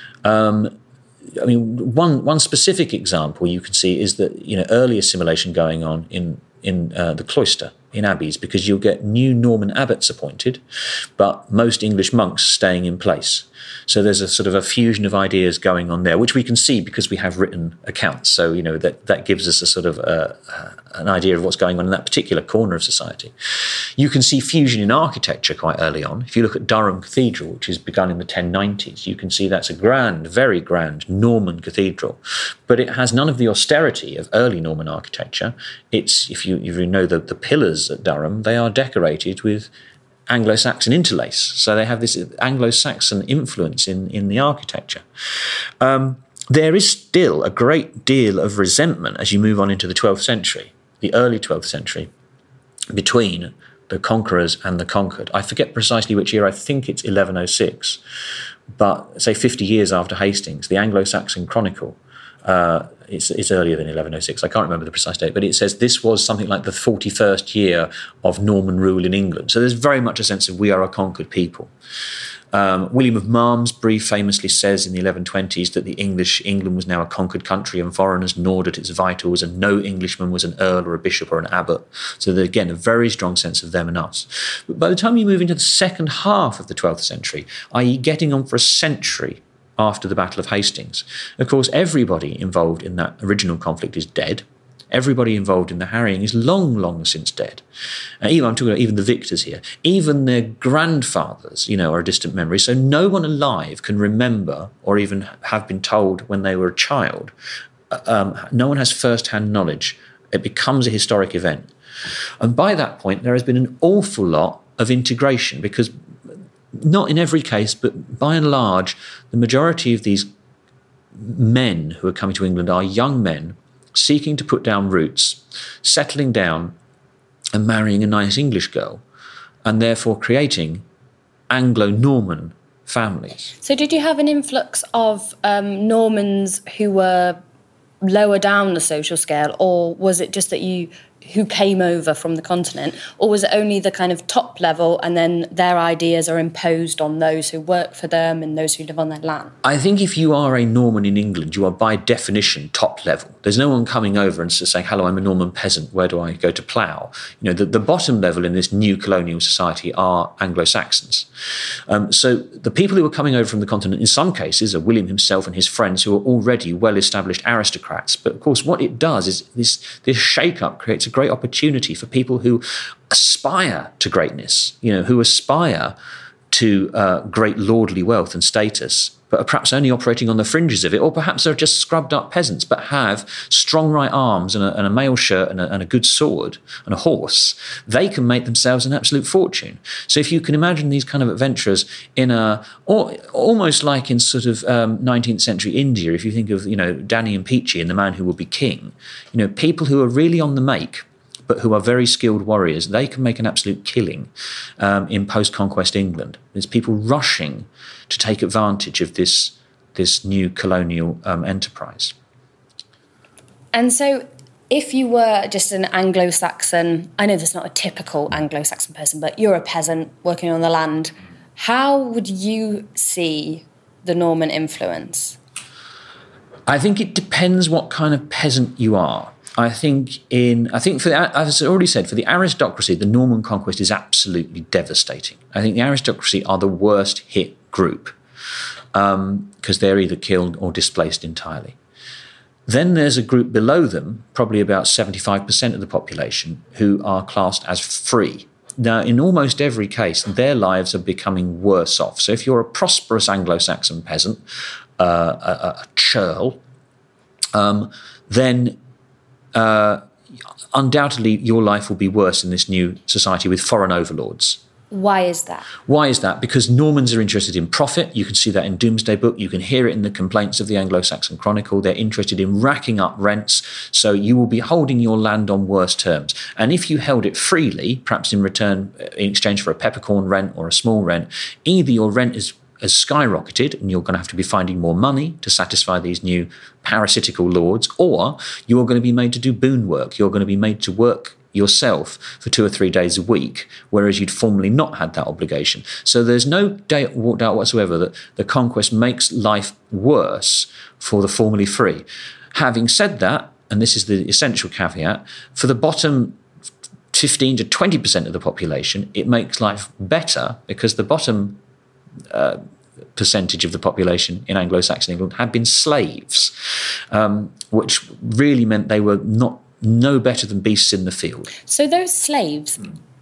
Um, I mean, one one specific example you can see is that, you know, early assimilation going on in in uh, the cloister, in abbeys, because you'll get new Norman abbots appointed, but most English monks staying in place. So there's a sort of a fusion of ideas going on there, which we can see because we have written accounts. So, you know, that, that gives us a sort of uh, uh, an idea of what's going on in that particular corner of society. You can see fusion in architecture quite early on. If you look at Durham Cathedral, which is begun in the ten nineties, you can see that's a grand, very grand Norman cathedral. But it has none of the austerity of early Norman architecture. It's, if you, if you know the, the pillars at Durham, they are decorated with Anglo-Saxon interlace. So they have this Anglo-Saxon influence in, in the architecture. Um, there is still a great deal of resentment as you move on into the twelfth century, the early twelfth century, between the conquerors and the conquered. I forget precisely which year, I think it's eleven oh six, but say fifty years after Hastings, the Anglo-Saxon Chronicle, uh, It's, it's earlier than eleven oh six. I can't remember the precise date, but it says this was something like the forty-first year of Norman rule in England. So there's very much a sense of we are a conquered people. Um, William of Malmesbury famously says in the eleven twenties that the English England was now a conquered country and foreigners gnawed at its vitals, and no Englishman was an earl or a bishop or an abbot. So there's, again, a very strong sense of them and us. But by the time you move into the second half of the twelfth century, that is getting on for a century after the Battle of Hastings, of course, everybody involved in that original conflict is dead. Everybody involved in the harrying is long, long since dead. Uh, even I'm talking about even the victors here. Even their grandfathers, you know, are a distant memory. So no one alive can remember or even have been told when they were a child um, no one has first-hand knowledge. It becomes a historic event. And by that point, there has been an awful lot of integration, because not in every case, but by and large, the majority of these men who are coming to England are young men seeking to put down roots, settling down and marrying a nice English girl, and therefore creating Anglo-Norman families. So did you have an influx of um, Normans who were lower down the social scale, or was it just that you who came over from the continent, or was it only the kind of top level and then their ideas are imposed on those who work for them and those who live on their land? I think if you are a Norman in England, you are by definition top level. There's no one coming over and saying, hello, I'm a Norman peasant, where do I go to plough? You know, the, the bottom level in this new colonial society are Anglo-Saxons. Um, so the people who are coming over from the continent, in some cases, are William himself and his friends, who are already well-established aristocrats. But of course, what it does is this, this shake-up creates a great opportunity for people who aspire to greatness, you know, who aspire to uh, great lordly wealth and status, but are perhaps only operating on the fringes of it, or perhaps are just scrubbed up peasants, but have strong right arms and a, and a mail shirt and a, and a good sword and a horse. They can make themselves an absolute fortune. So if you can imagine these kind of adventurers in a, or almost like in sort of um, nineteenth century India, if you think of, you know, Danny and Peachy and The Man Who Will Be King, you know, people who are really on the make, but who are very skilled warriors, they can make an absolute killing um, in post-conquest England. There's people rushing to take advantage of this, this new colonial um, enterprise. And so if you were just an Anglo-Saxon, I know there's not a typical Anglo-Saxon person, but you're a peasant working on the land, how would you see the Norman influence? I think it depends what kind of peasant you are. I think in I think for the, as I already said, for the aristocracy, the Norman conquest is absolutely devastating. I think the aristocracy are the worst hit group because um, they're either killed or displaced entirely. Then there's a group below them, probably about seventy-five percent of the population, who are classed as free. Now, in almost every case, their lives are becoming worse off. So if you're a prosperous Anglo-Saxon peasant, uh, a, a churl, um, then Uh, undoubtedly your life will be worse in this new society with foreign overlords. Why is that? Why is that? Because Normans are interested in profit. You can see that in Domesday Book. You can hear it in the complaints of the Anglo-Saxon Chronicle. They're interested in racking up rents, so you will be holding your land on worse terms. And if you held it freely, perhaps in return, in exchange for a peppercorn rent or a small rent, either your rent is has skyrocketed and you're going to have to be finding more money to satisfy these new parasitical lords, or you're going to be made to do boon work. You're going to be made to work yourself for two or three days a week, whereas you'd formerly not had that obligation. So there's no doubt whatsoever that the conquest makes life worse for the formerly free. Having said that, and this is the essential caveat, for the bottom fifteen to twenty percent of the population, it makes life better because the bottom Uh, percentage of the population in Anglo-Saxon England had been slaves, um, which really meant they were not no better than beasts in the field. So those slaves,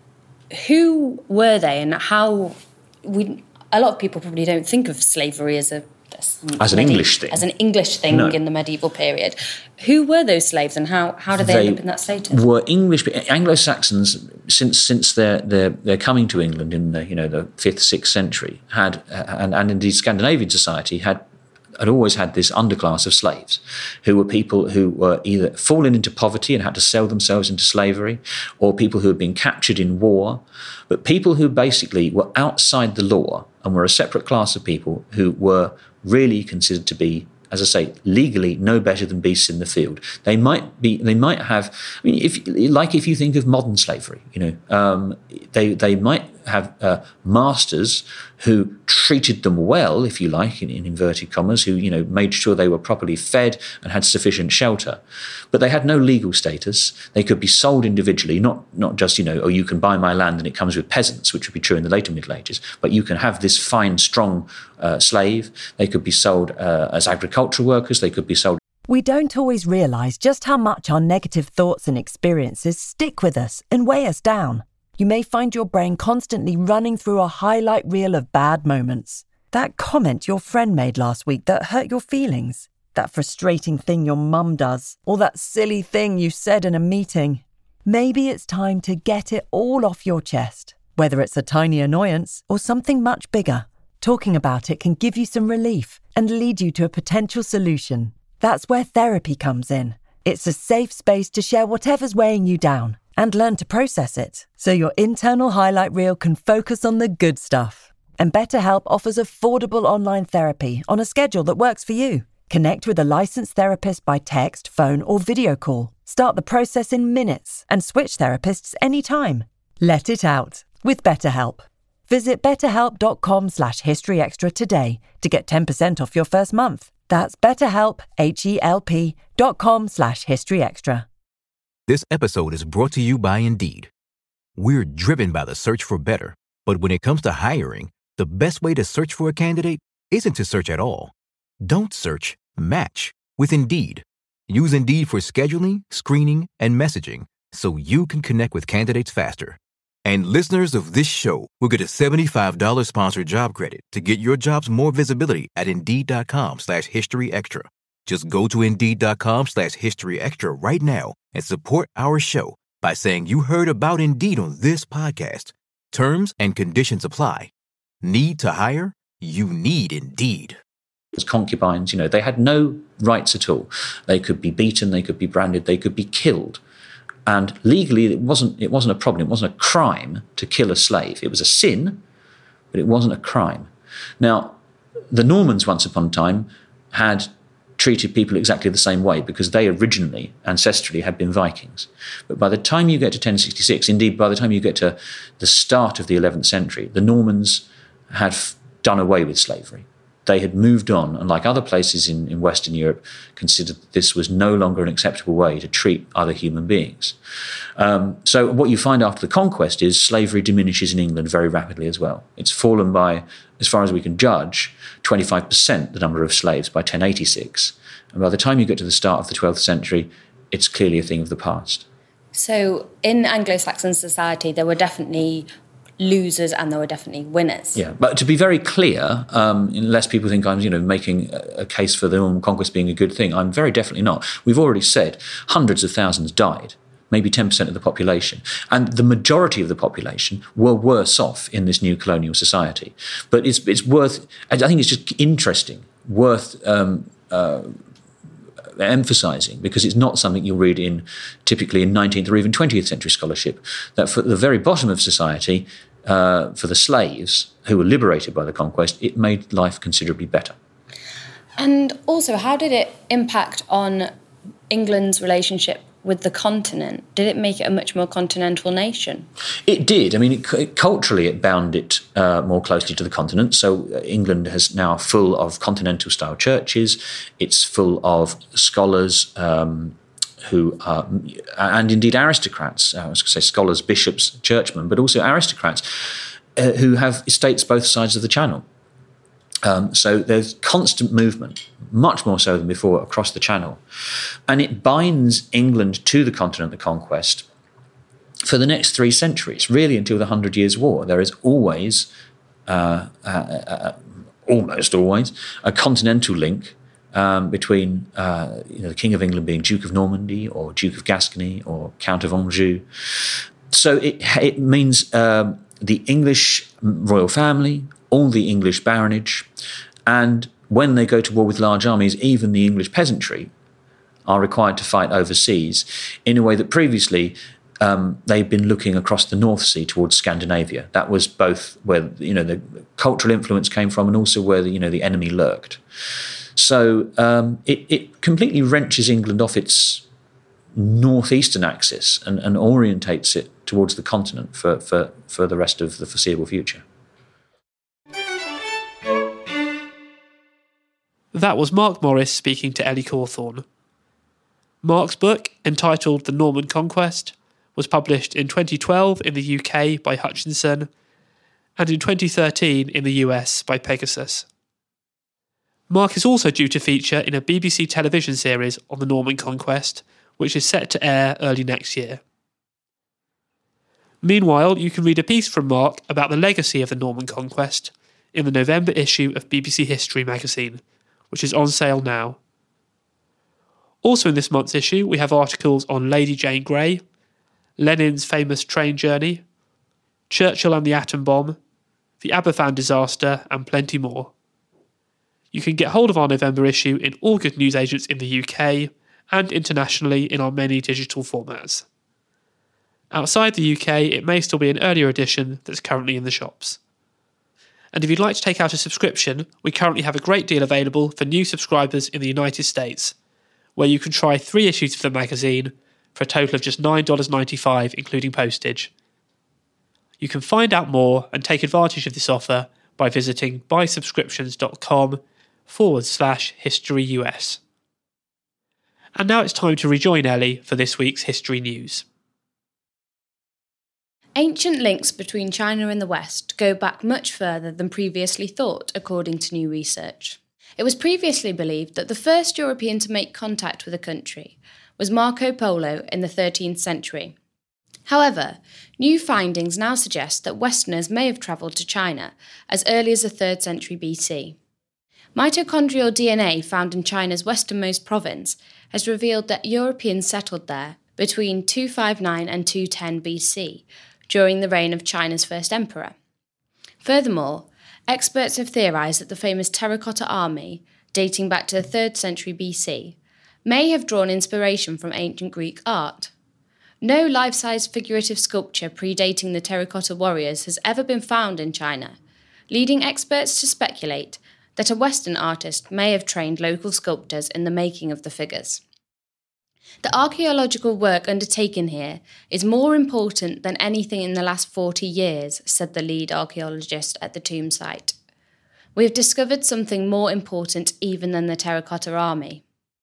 who were they, and how? We a lot of people probably don't think of slavery as a as an medi- English thing, as an English thing no. in the medieval period. Who were those slaves, and how how did they, they end up in that status? Were English Anglo-Saxons since since their their their coming to England in the you know the fifth sixth century had uh, and and indeed Scandinavian society had had always had this underclass of slaves, who were people who were either fallen into poverty and had to sell themselves into slavery, or people who had been captured in war, but people who basically were outside the law and were a separate class of people who were really considered to be, as I say, legally no better than beasts in the field. They might be, they might have, I mean, if like if you think of modern slavery, you know, um, they they might have uh, masters who treated them well, if you like, in, in inverted commas, who, you know, made sure they were properly fed and had sufficient shelter. But they had no legal status. They could be sold individually, not not just, you know, oh, you can buy my land and it comes with peasants, which would be true in the later Middle Ages, but you can have this fine, strong uh, slave. They could be sold uh, as agricultural workers. They could be sold. We don't always realise just how much our negative thoughts and experiences stick with us and weigh us down. You may find your brain constantly running through a highlight reel of bad moments. That comment your friend made last week that hurt your feelings. That frustrating thing your mum does, or that silly thing you said in a meeting. Maybe it's time to get it all off your chest, whether it's a tiny annoyance or something much bigger. Talking about it can give you some relief and lead you to a potential solution. That's where therapy comes in. It's a safe space to share whatever's weighing you down and learn to process it, so your internal highlight reel can focus on the good stuff. And BetterHelp offers affordable online therapy on a schedule that works for you. Connect with a licensed therapist by text, phone, or video call. Start the process in minutes and switch therapists anytime. Let it out with BetterHelp. Visit betterhelp.com slash historyextra today to get ten percent off your first month. That's betterhelp, H-E-L-P dot com slash historyextra. This episode is brought to you by Indeed. We're driven by the search for better, but when it comes to hiring, the best way to search for a candidate isn't to search at all. Don't search, match with Indeed. Use Indeed for scheduling, screening, and messaging so you can connect with candidates faster. And listeners of this show will get a seventy-five dollars sponsored job credit to get your jobs more visibility at Indeed.com slash History Extra. Just go to Indeed.com slash History Extra right now and support our show by saying you heard about Indeed on this podcast. Terms and conditions apply. Need to hire? You need Indeed. As concubines, you know, they had no rights at all. They could be beaten, they could be branded, they could be killed. And legally, it wasn't it wasn't a problem. It wasn't a crime to kill a slave. It was a sin, but it wasn't a crime. Now, the Normans, once upon a time, had treated people exactly the same way because they originally, ancestrally, had been Vikings. But by the time you get to ten sixty-six, indeed, by the time you get to the start of the eleventh century, the Normans had f- done away with slavery. They had moved on, and like other places in, in Western Europe, considered that this was no longer an acceptable way to treat other human beings. Um, so what you find after the conquest is slavery diminishes in England very rapidly as well. It's fallen by, as far as we can judge, twenty-five percent the number of slaves by ten eighty-six. And by the time you get to the start of the twelfth century, it's clearly a thing of the past. So in Anglo-Saxon society, there were definitely losers and there were definitely winners. Yeah, but to be very clear, um, unless people think I'm, you know, making a case for the Norman conquest being a good thing, I'm very definitely not. We've already said hundreds of thousands died, maybe ten percent of the population, and the majority of the population were worse off in this new colonial society. But it's it's worth, I think it's just interesting, worth um, uh, emphasising, because it's not something you'll read in typically in nineteenth or even twentieth century scholarship, that for the very bottom of society, uh, for the slaves who were liberated by the conquest, it made life considerably better. And also, how did it impact on England's relationship with the continent? Did it make it a much more continental nation? It did. I mean, it, it, culturally, it bound it uh, more closely to the continent. So uh, England is now full of continental-style churches. It's full of scholars um, who are, and indeed aristocrats, I was going to say scholars, bishops, churchmen, but also aristocrats uh, who have estates both sides of the Channel. Um, so there's constant movement, much more so than before, across the Channel. And it binds England to the continent of the conquest for the next three centuries, really until the Hundred Years' War. There is always, uh, uh, uh, almost always, a continental link um, between uh, you know, the King of England being Duke of Normandy or Duke of Gascony or Count of Anjou. So it, it means um, the English royal family, all the English baronage, and when they go to war with large armies, even the English peasantry are required to fight overseas in a way that previously um, they've been looking across the North Sea towards Scandinavia. That was both where, you know, the cultural influence came from and also where the, you know, the enemy lurked. So um, it, it completely wrenches England off its northeastern axis and, and orientates it towards the continent for, for, for the rest of the foreseeable future. That was Mark Morris speaking to Ellie Cawthorne. Mark's book, entitled The Norman Conquest, was published in twenty twelve in the U K by Hutchinson and in twenty thirteen in the U S by Pegasus. Mark is also due to feature in a B B C television series on the Norman Conquest, which is set to air early next year. Meanwhile, you can read a piece from Mark about the legacy of the Norman Conquest in the November issue of B B C History magazine, which is on sale now. Also in this month's issue, we have articles on Lady Jane Grey, Lenin's famous train journey, Churchill and the atom bomb, the Aberfan disaster, and plenty more. You can get hold of our November issue in all good newsagents in the U K and internationally in our many digital formats. Outside the U K, it may still be an earlier edition that's currently in the shops. And if you'd like to take out a subscription, we currently have a great deal available for new subscribers in the United States, where you can try three issues of the magazine for a total of just nine dollars ninety-five, including postage. You can find out more and take advantage of this offer by visiting buysubscriptions.com forward slash history US. And now it's time to rejoin Ellie for this week's history news. Ancient links between China and the West go back much further than previously thought, according to new research. It was previously believed that the first European to make contact with a country was Marco Polo in the thirteenth century. However, new findings now suggest that Westerners may have travelled to China as early as the third century B C. Mitochondrial D N A found in China's westernmost province has revealed that Europeans settled there between two fifty-nine and two ten B C, during the reign of China's first emperor. Furthermore, experts have theorised that the famous Terracotta Army, dating back to the third century B C, may have drawn inspiration from ancient Greek art. No life-size figurative sculpture predating the terracotta warriors has ever been found in China, leading experts to speculate that a Western artist may have trained local sculptors in the making of the figures. The archaeological work undertaken here is more important than anything in the last forty years, said the lead archaeologist at the tomb site. We have discovered something more important even than the Terracotta Army.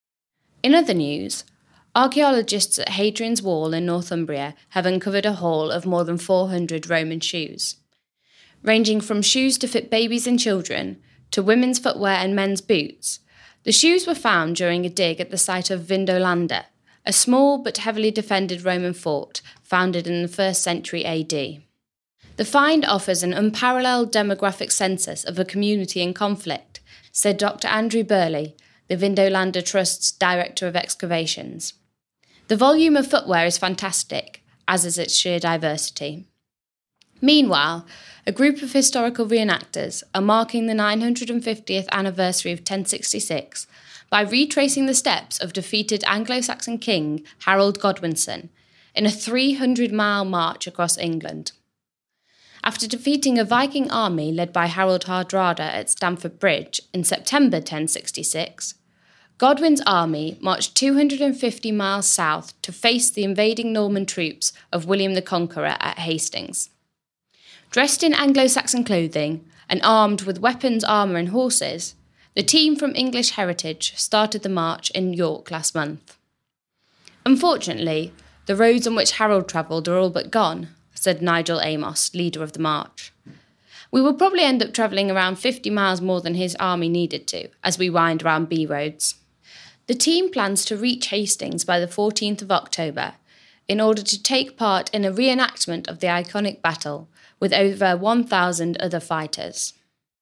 In other news, archaeologists at Hadrian's Wall in Northumbria have uncovered a haul of more than four hundred Roman shoes. Ranging from shoes to fit babies and children, to women's footwear and men's boots, the shoes were found during a dig at the site of Vindolanda, a small but heavily defended Roman fort founded in the first century A D. The find offers an unparalleled demographic census of a community in conflict, said Doctor Andrew Burley, the Vindolanda Trust's Director of Excavations. The volume of footwear is fantastic, as is its sheer diversity. Meanwhile, a group of historical reenactors are marking the nine hundred fiftieth anniversary of ten sixty-six by retracing the steps of defeated Anglo-Saxon king Harold Godwinson in a three hundred mile march across England. After defeating a Viking army led by Harold Hardrada at Stamford Bridge in September ten sixty-six, Godwin's army marched two hundred fifty miles south to face the invading Norman troops of William the Conqueror at Hastings. Dressed in Anglo-Saxon clothing and armed with weapons, armour and horses, the team from English Heritage started the march in York last month. Unfortunately, the roads on which Harold travelled are all but gone, said Nigel Amos, leader of the march. We will probably end up travelling around fifty miles more than his army needed to, as we wind around B roads. The team plans to reach Hastings by the fourteenth of October in order to take part in a reenactment of the iconic battle with over one thousand other fighters.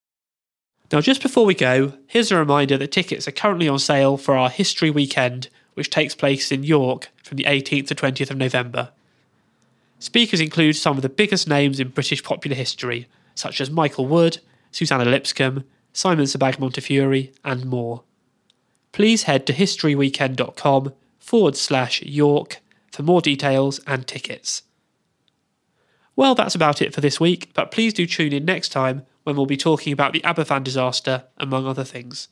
Now, just before we go, here's a reminder that tickets are currently on sale for our History Weekend, which takes place in York from the eighteenth to twentieth of November. Speakers include some of the biggest names in British popular history, such as Michael Wood, Susanna Lipscomb, Simon Sebag Montefiore, and more. Please head to historyweekend.com forward slash York for more details and tickets. Well, that's about it for this week, but please do tune in next time when we'll be talking about the Aberfan disaster, among other things.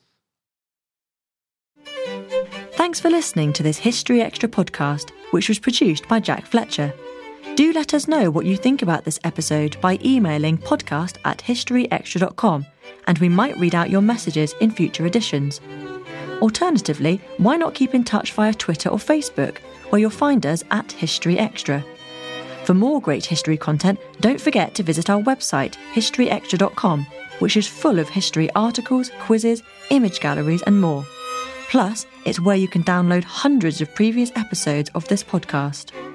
Thanks for listening to this History Extra podcast, which was produced by Jack Fletcher. Do let us know what you think about this episode by emailing podcast at historyextra dot com, and we might read out your messages in future editions. Alternatively, why not keep in touch via Twitter or Facebook, where you'll find us at History Extra. For more great history content, don't forget to visit our website, history extra dot com, which is full of history articles, quizzes, image galleries and more. Plus, it's where you can download hundreds of previous episodes of this podcast.